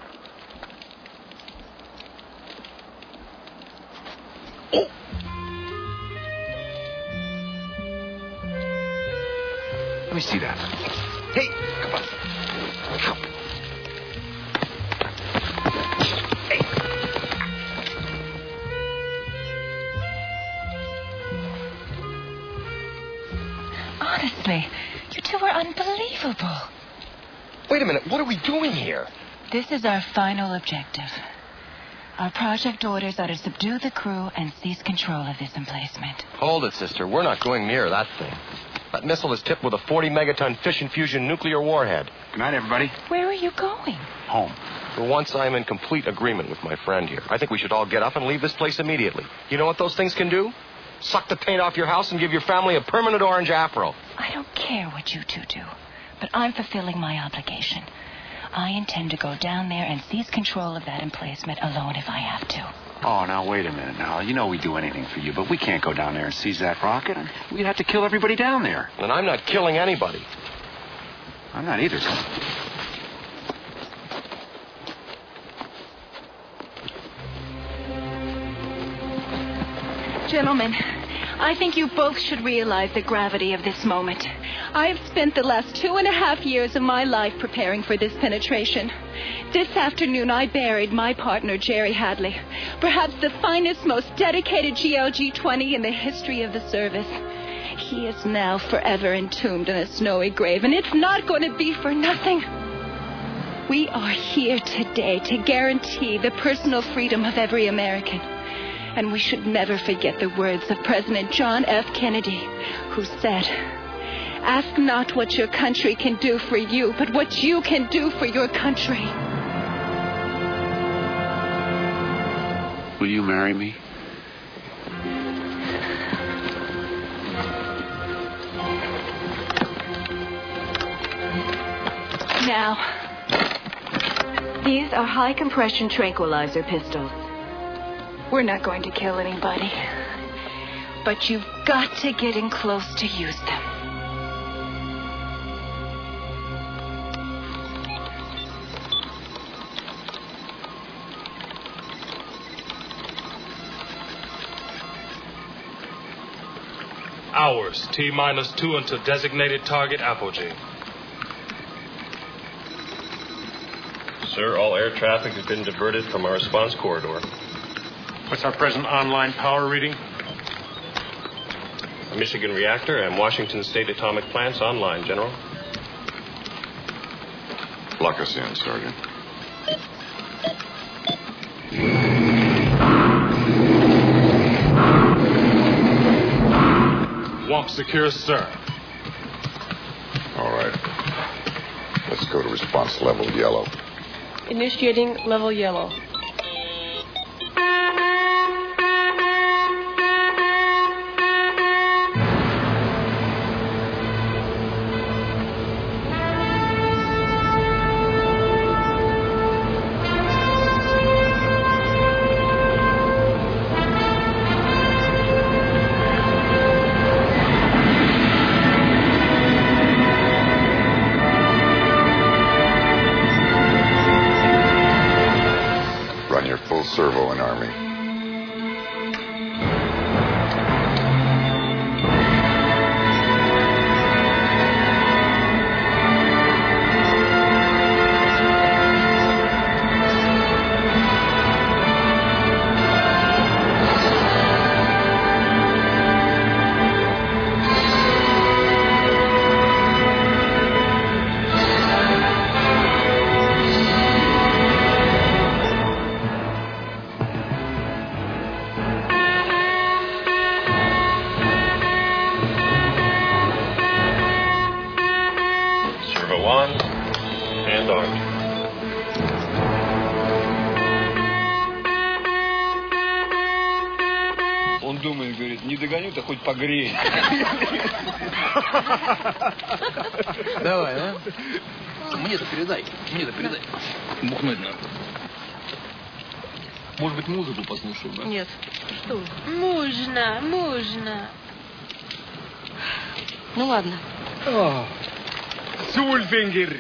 Let me see that. Hey, come on. Honestly, you two are unbelievable. Wait a minute, what are we doing here? This is our final objective. Our project orders are to subdue the crew and seize control of this emplacement. Hold it, sister. We're not going near that thing. That missile is tipped with a 40-megaton fission fusion nuclear warhead. Good night, everybody. Where are you going? Home. For once, I'm in complete agreement with my friend here. I think we should all get up and leave this place immediately. You know what those things can do? Suck the paint off your house and give your family a permanent orange afro. I don't care what you two do, but I'm fulfilling my obligation. I intend to go down there and seize control of that emplacement alone if I have to. Oh, now, wait a minute now. You know we'd do anything for you, but we can't go down there and seize that rocket. We'd have to kill everybody down there. And I'm not killing anybody. I'm not either. Gentlemen, I think you both should realize the gravity of this moment. I have spent the last 2.5 years of my life preparing for this penetration. This afternoon, I buried my partner, Jerry Hadley, perhaps the finest, most dedicated GLG-20 in the history of the service. He is now forever entombed in a snowy grave, and it's not going to be for nothing. We are here today to guarantee the personal freedom of every American. And we should never forget the words of President John F. Kennedy, who said, "Ask not what your country can do for you, but what you can do for your country." Will you marry me? Now, these are high-compression tranquilizer pistols. We're not going to kill anybody, but you've got to get in close to use them. Hours, T-2 until designated target apogee. Sir, all air traffic has been diverted from our response corridor. What's our present online power reading? A Michigan reactor and Washington State atomic plants online, General. Lock us in, Sergeant. Wamp secure, sir. All right. Let's go to response level yellow. Initiating level yellow. Level 1, and armed. Он думает, говорит, не догоню-то хоть погреет. Давай, а? Мне-то передай. Бухнуть надо. Может быть, музыку послушаю, да? Нет. Что? Можно. Ну ладно. Сульфингер.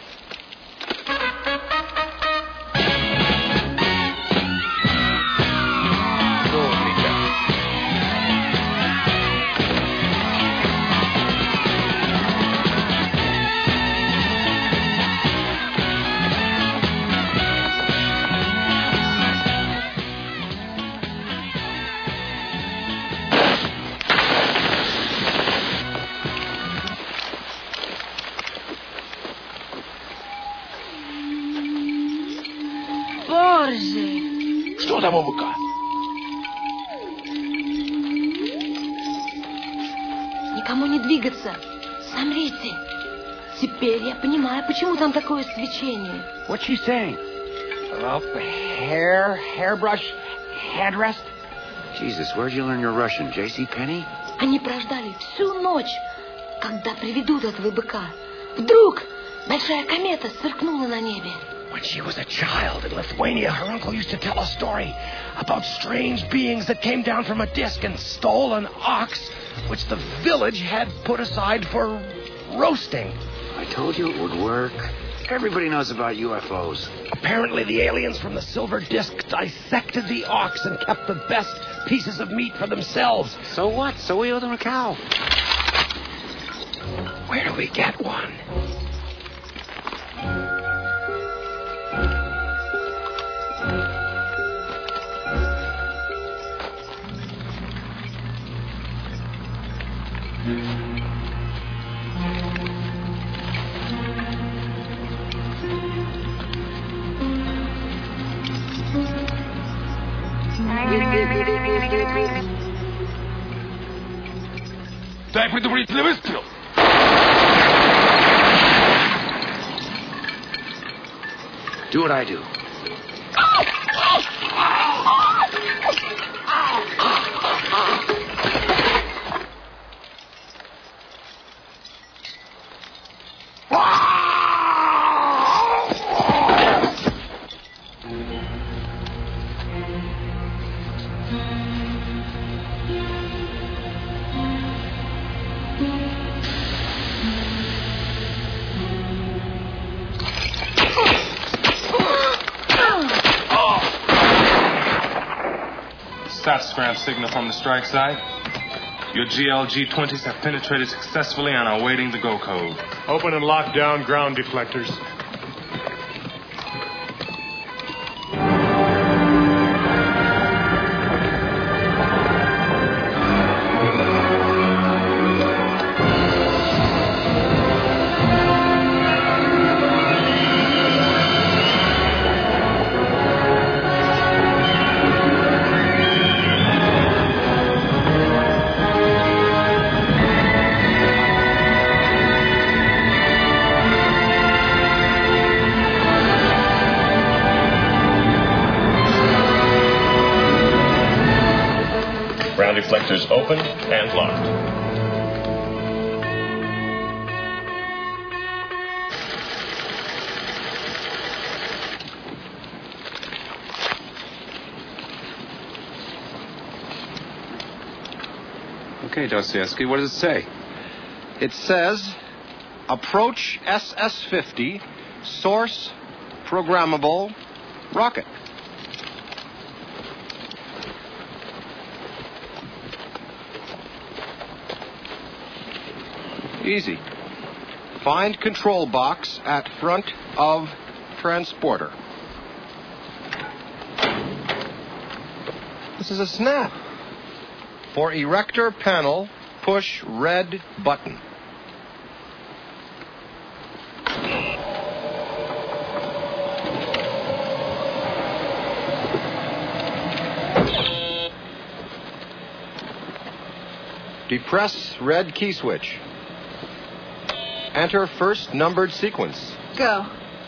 Что там у быка? Никому не двигаться. Смотрите. Теперь я понимаю, почему там такое свечение. What's she saying? Hairbrush, headrest. Jesus, where'd you learn your Russian? J.C. Penney? Они прождали всю ночь, когда приведут этого быка. Вдруг большая комета сверкнула на небе. When she was a child in Lithuania, her uncle used to tell a story about strange beings that came down from a disc and stole an ox, which the village had put aside for roasting. I told you it would work. Everybody knows about UFOs. Apparently, the aliens from the silver disc dissected the ox and kept the best pieces of meat for themselves. So what? So we owe them a cow. Where do we get one? Дай предупредительный выстрел. Do what I do. Stop scram signal from the strike site. Your GLG-20s have penetrated successfully and are awaiting the go code. Open and lock down ground deflectors. Deflectors open and locked. Okay, Dostoevsky, what does it say? It says, approach SS-50, source, programmable, rocket. Easy. Find control box at front of transporter. This is a snap. For erector panel, push red button. Depress red key switch. Enter first numbered sequence. Go.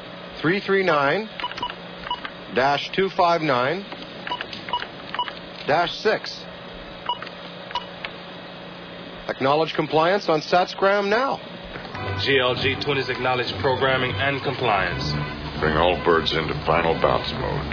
339-259-6. Acknowledge compliance on SATSCRAM now. GLG-20's acknowledged programming and compliance. Bring all birds into final bounce mode.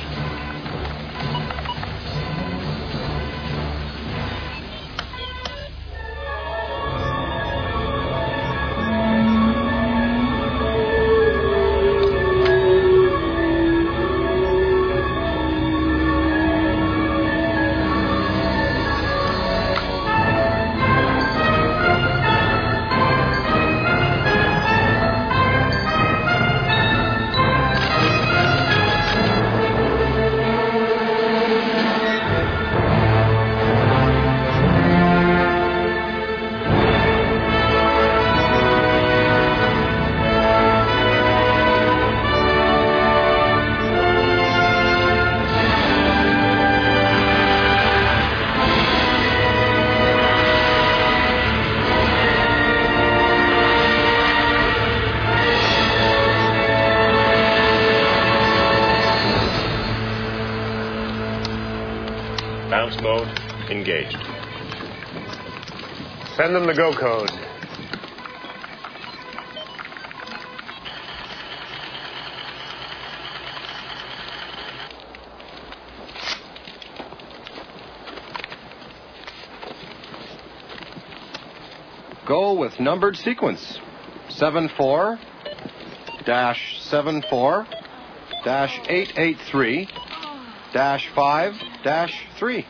Bounce mode engaged. Send them the go code. Go with numbered sequence. 74-74-883-5-3.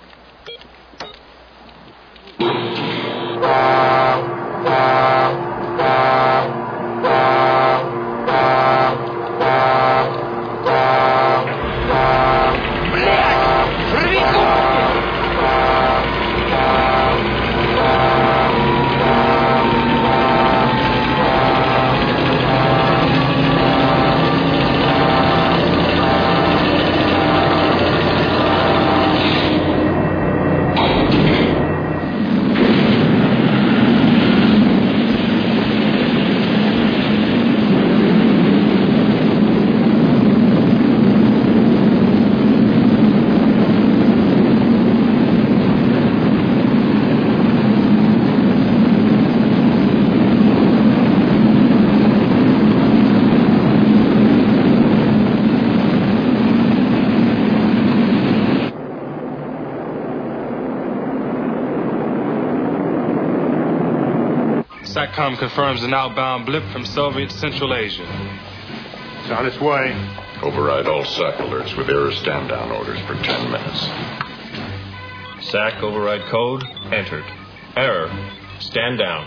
SATCOM confirms an outbound blip from Soviet Central Asia. It's on its way. Override all SAC alerts with error stand-down orders for 10 minutes. SAC override code entered. Error. Stand down.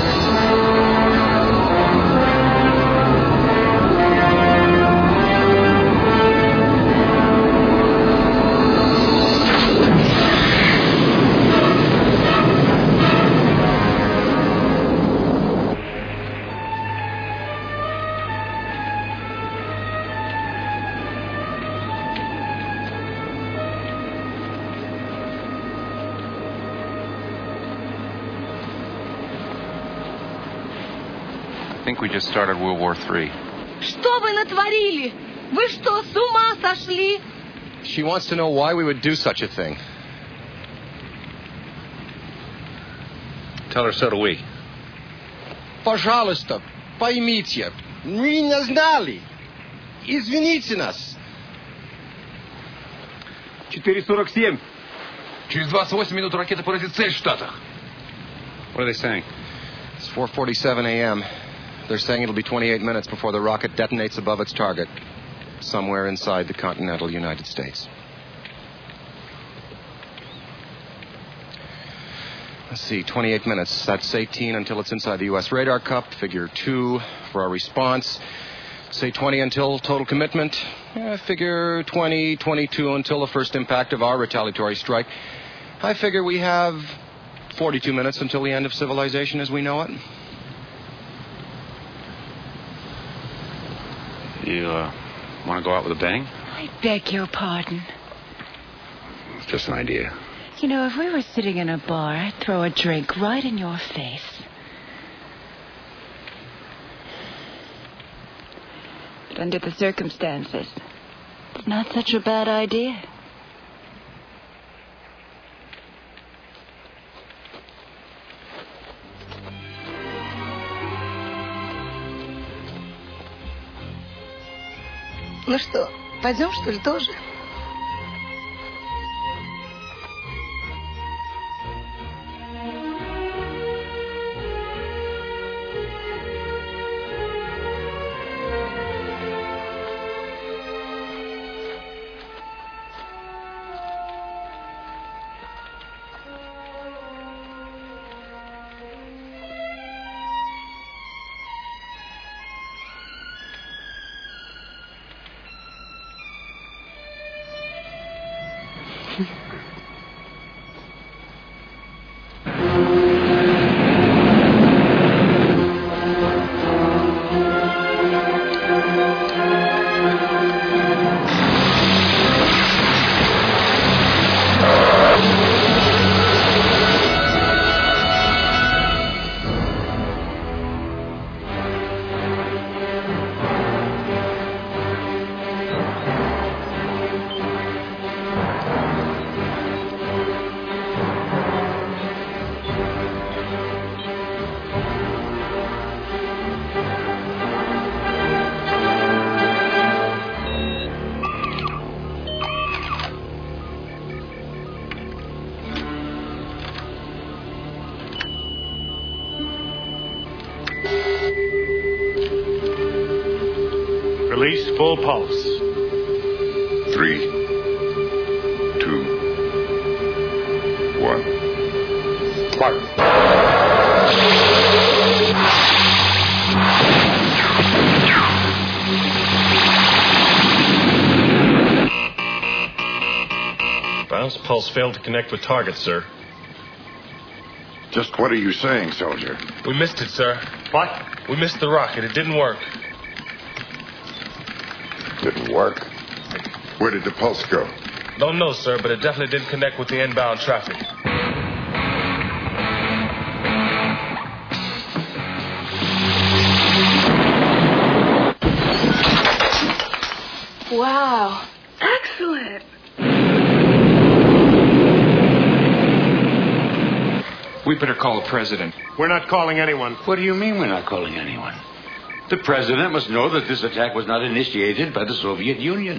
I think we just started World War III. Что вы натворили? Вы что, с ума сошли? She wants to know why we would do such a thing. Tell her so do we. Пожалуйста, поймите, мы не знали. Извините нас. 4:47. Через 28 минут ракета поразит цель в Штатах. What are they saying? It's 4:47 a.m. They're saying it'll be 28 minutes before the rocket detonates above its target, somewhere inside the continental United States. Let's see, 28 minutes. That's 18 until it's inside the U.S. radar cup. Figure 2 for our response. Say 20 until total commitment. Figure 20, 22 until the first impact of our retaliatory strike. I figure we have 42 minutes until the end of civilization as we know it. You, want to go out with a bang? I beg your pardon. It's just an idea. You know, if we were sitting in a bar, I'd throw a drink right in your face. But under the circumstances, it's not such a bad idea. Ну что, пойдем, что ли, тоже? Release full pulse. 3, 2, 1. Fire. Bounce pulse failed to connect with target, sir. Just what are you saying, soldier? We missed it, sir. What? We missed the rocket. It didn't work. Didn't work? Where did the pulse go? Don't know, sir, but it definitely didn't connect with the inbound traffic. Wow. Excellent. We better call the president. We're not calling anyone. What do you mean we're not calling anyone? The president must know that this attack was not initiated by the Soviet Union.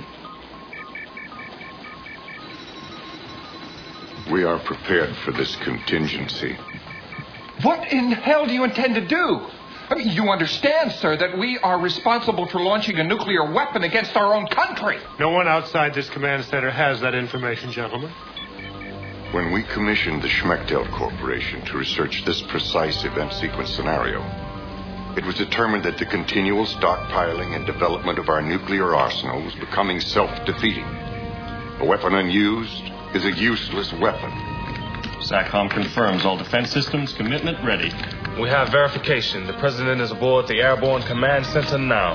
We are prepared for this contingency. What in hell do you intend to do? I mean, you understand, sir, that we are responsible for launching a nuclear weapon against our own country. No one outside this command center has that information, gentlemen. When we commissioned the Schmechtel Corporation to research this precise event sequence scenario, it was determined that the continual stockpiling and development of our nuclear arsenal was becoming self-defeating. A weapon unused is a useless weapon. SATCOM confirms all defense systems, commitment ready. We have verification. The president is aboard the Airborne Command Center now.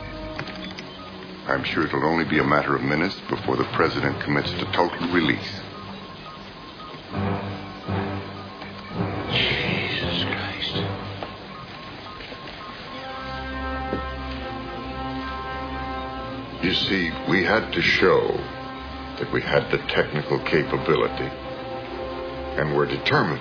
I'm sure it'll only be a matter of minutes before the president commits to total release. Jesus Christ. You see, we had to show that we had the technical capability, and we're determined.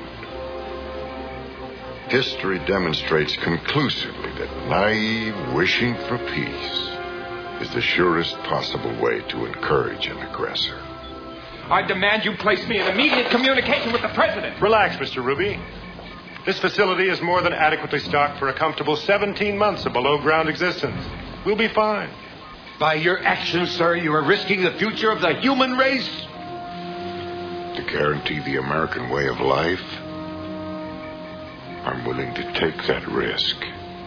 History demonstrates conclusively that naive wishing for peace is the surest possible way to encourage an aggressor. I demand you place me in immediate communication with the president. Relax, Mr. Ruby. This facility is more than adequately stocked for a comfortable 17 months of below-ground existence. We'll be fine. By your actions, sir, you are risking the future of the human race. To guarantee the American way of life, I'm willing to take that risk.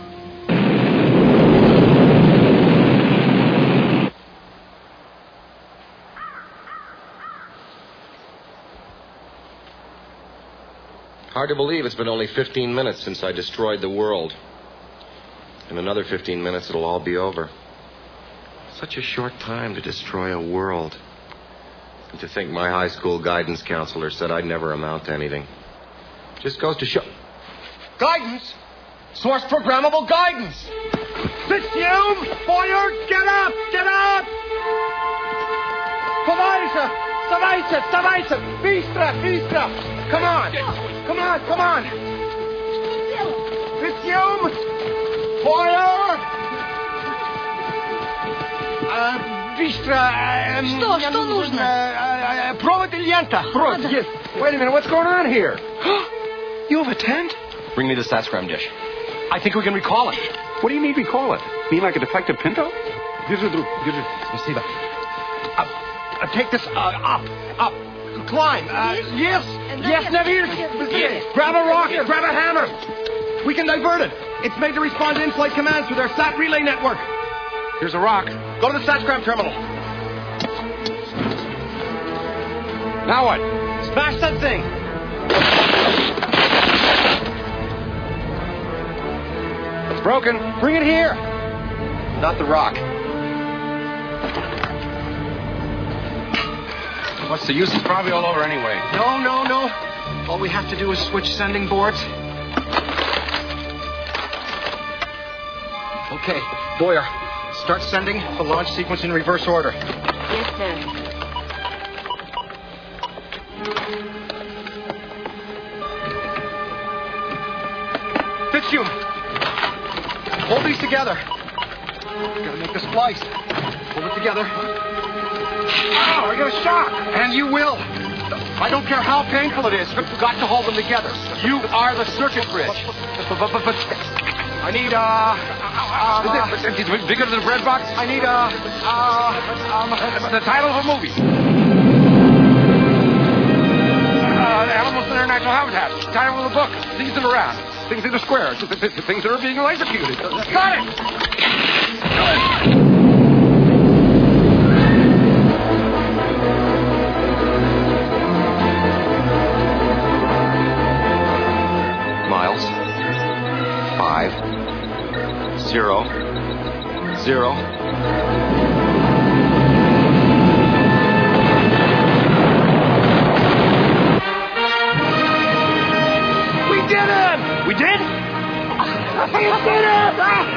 Hard to believe it's been only 15 minutes since I destroyed the world. In another 15 minutes, it'll all be over. Such a short time to destroy a world. And to think my high school guidance counselor said I'd never amount to anything. Just goes to show... Guidance? Source programmable guidance! Fitzhume! Boyer, get up! Get up! Вставайте! Быстро! Come on! Fitzhume! Boyer! Быстро! Что нужно? Провод и лента. Провод, yes. Wait a minute, what's going on here? You have a tent? Bring me the SATSCRAM dish. I think we can recall it. What do you mean recall it? Mean like a defective Pinto? Держи. Спасибо. Take this up. Climb. Yes, Nadir. Grab a rock, grab a hammer. We can divert it. It's made to respond to in-flight commands through their SAT relay network. Here's a rock. Go to the SATSCRAM terminal. Now what? Smash that thing. It's broken. Bring it here. Not the rock. What's the use? It's probably all over anyway. No. All we have to do is switch sending boards. Okay, Boyer, start sending the launch sequence in reverse order. Yes, sir. Fitzhume, hold these together. Gotta make the splice. Hold it together. Ow, I got a shock. And you will. I don't care how painful it is. You've got to hold them together. You are the circuit bridge. But I need, Is it bigger than the bread box? I need, The title of a movie. Animals in Their Natural Habitat. Title of the book. Things that are round. Things that are square. Things that are being electrocuted. Got it! Miles. 5, 0, 0. We did it! We did? We did it!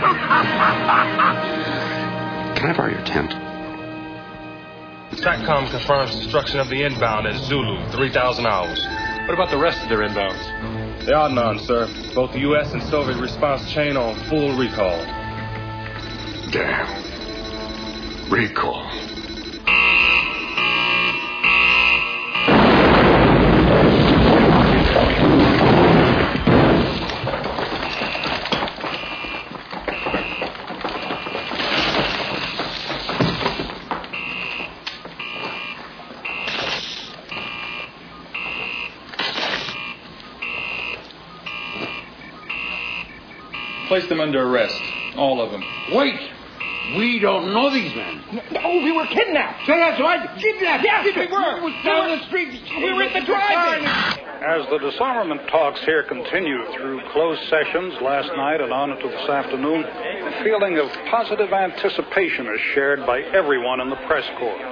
Can I borrow your tent? SATCOM confirms destruction of the inbound at Zulu, 3,000 hours. What about the rest of their inbounds? They are none, sir. Both the U.S. and Soviet response chain on full recall. Damn. Recall. Place them under arrest. All of them. Wait! We don't know these men. No, we were kidnapped. That's right. Kidnapped. Yes, we were. Down the street. We were at the drive-in. As the disarmament talks here continue through closed sessions last night and on into this afternoon, a feeling of positive anticipation is shared by everyone in the press corps.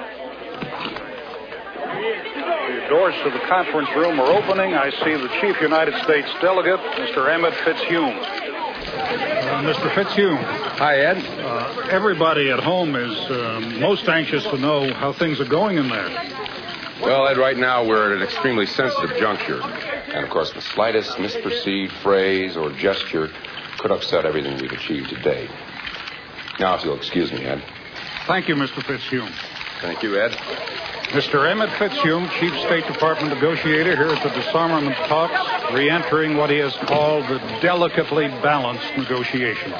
The doors to the conference room are opening. I see the Chief United States Delegate, Mr. Emmett Fitzhume. Mr. Fitzhume. Hi, Ed. Everybody at home is most anxious to know how things are going in there. Well, Ed, right now we're at an extremely sensitive juncture. And, of course, the slightest misperceived phrase or gesture could upset everything we've achieved today. Now, if you'll excuse me, Ed. Thank you, Mr. Fitzhume. Thank you, Ed. Mr. Emmett Fitzhume, Chief State Department negotiator here at the disarmament talks, re-entering what he has called the delicately balanced negotiations.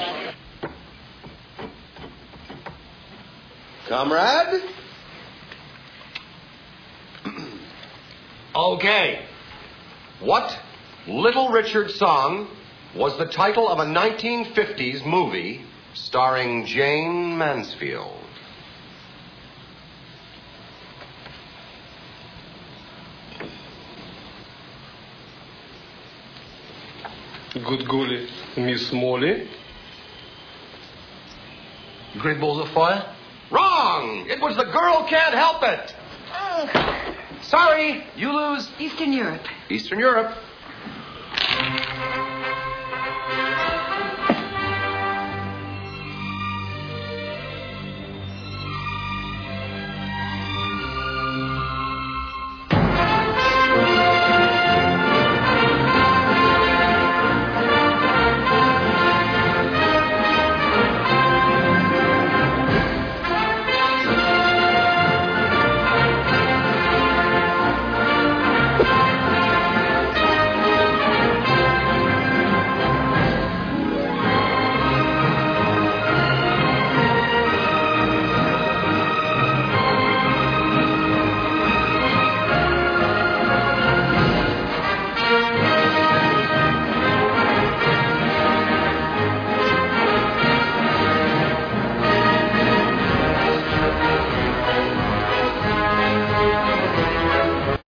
Comrade? Okay. What Little Richard Song was the title of a 1950s movie starring Jane Mansfield? Good golly, Miss Molly. Great Balls of Fire? Wrong! It was The Girl Can't Help It. Sorry, you lose. Eastern Europe. Eastern Europe.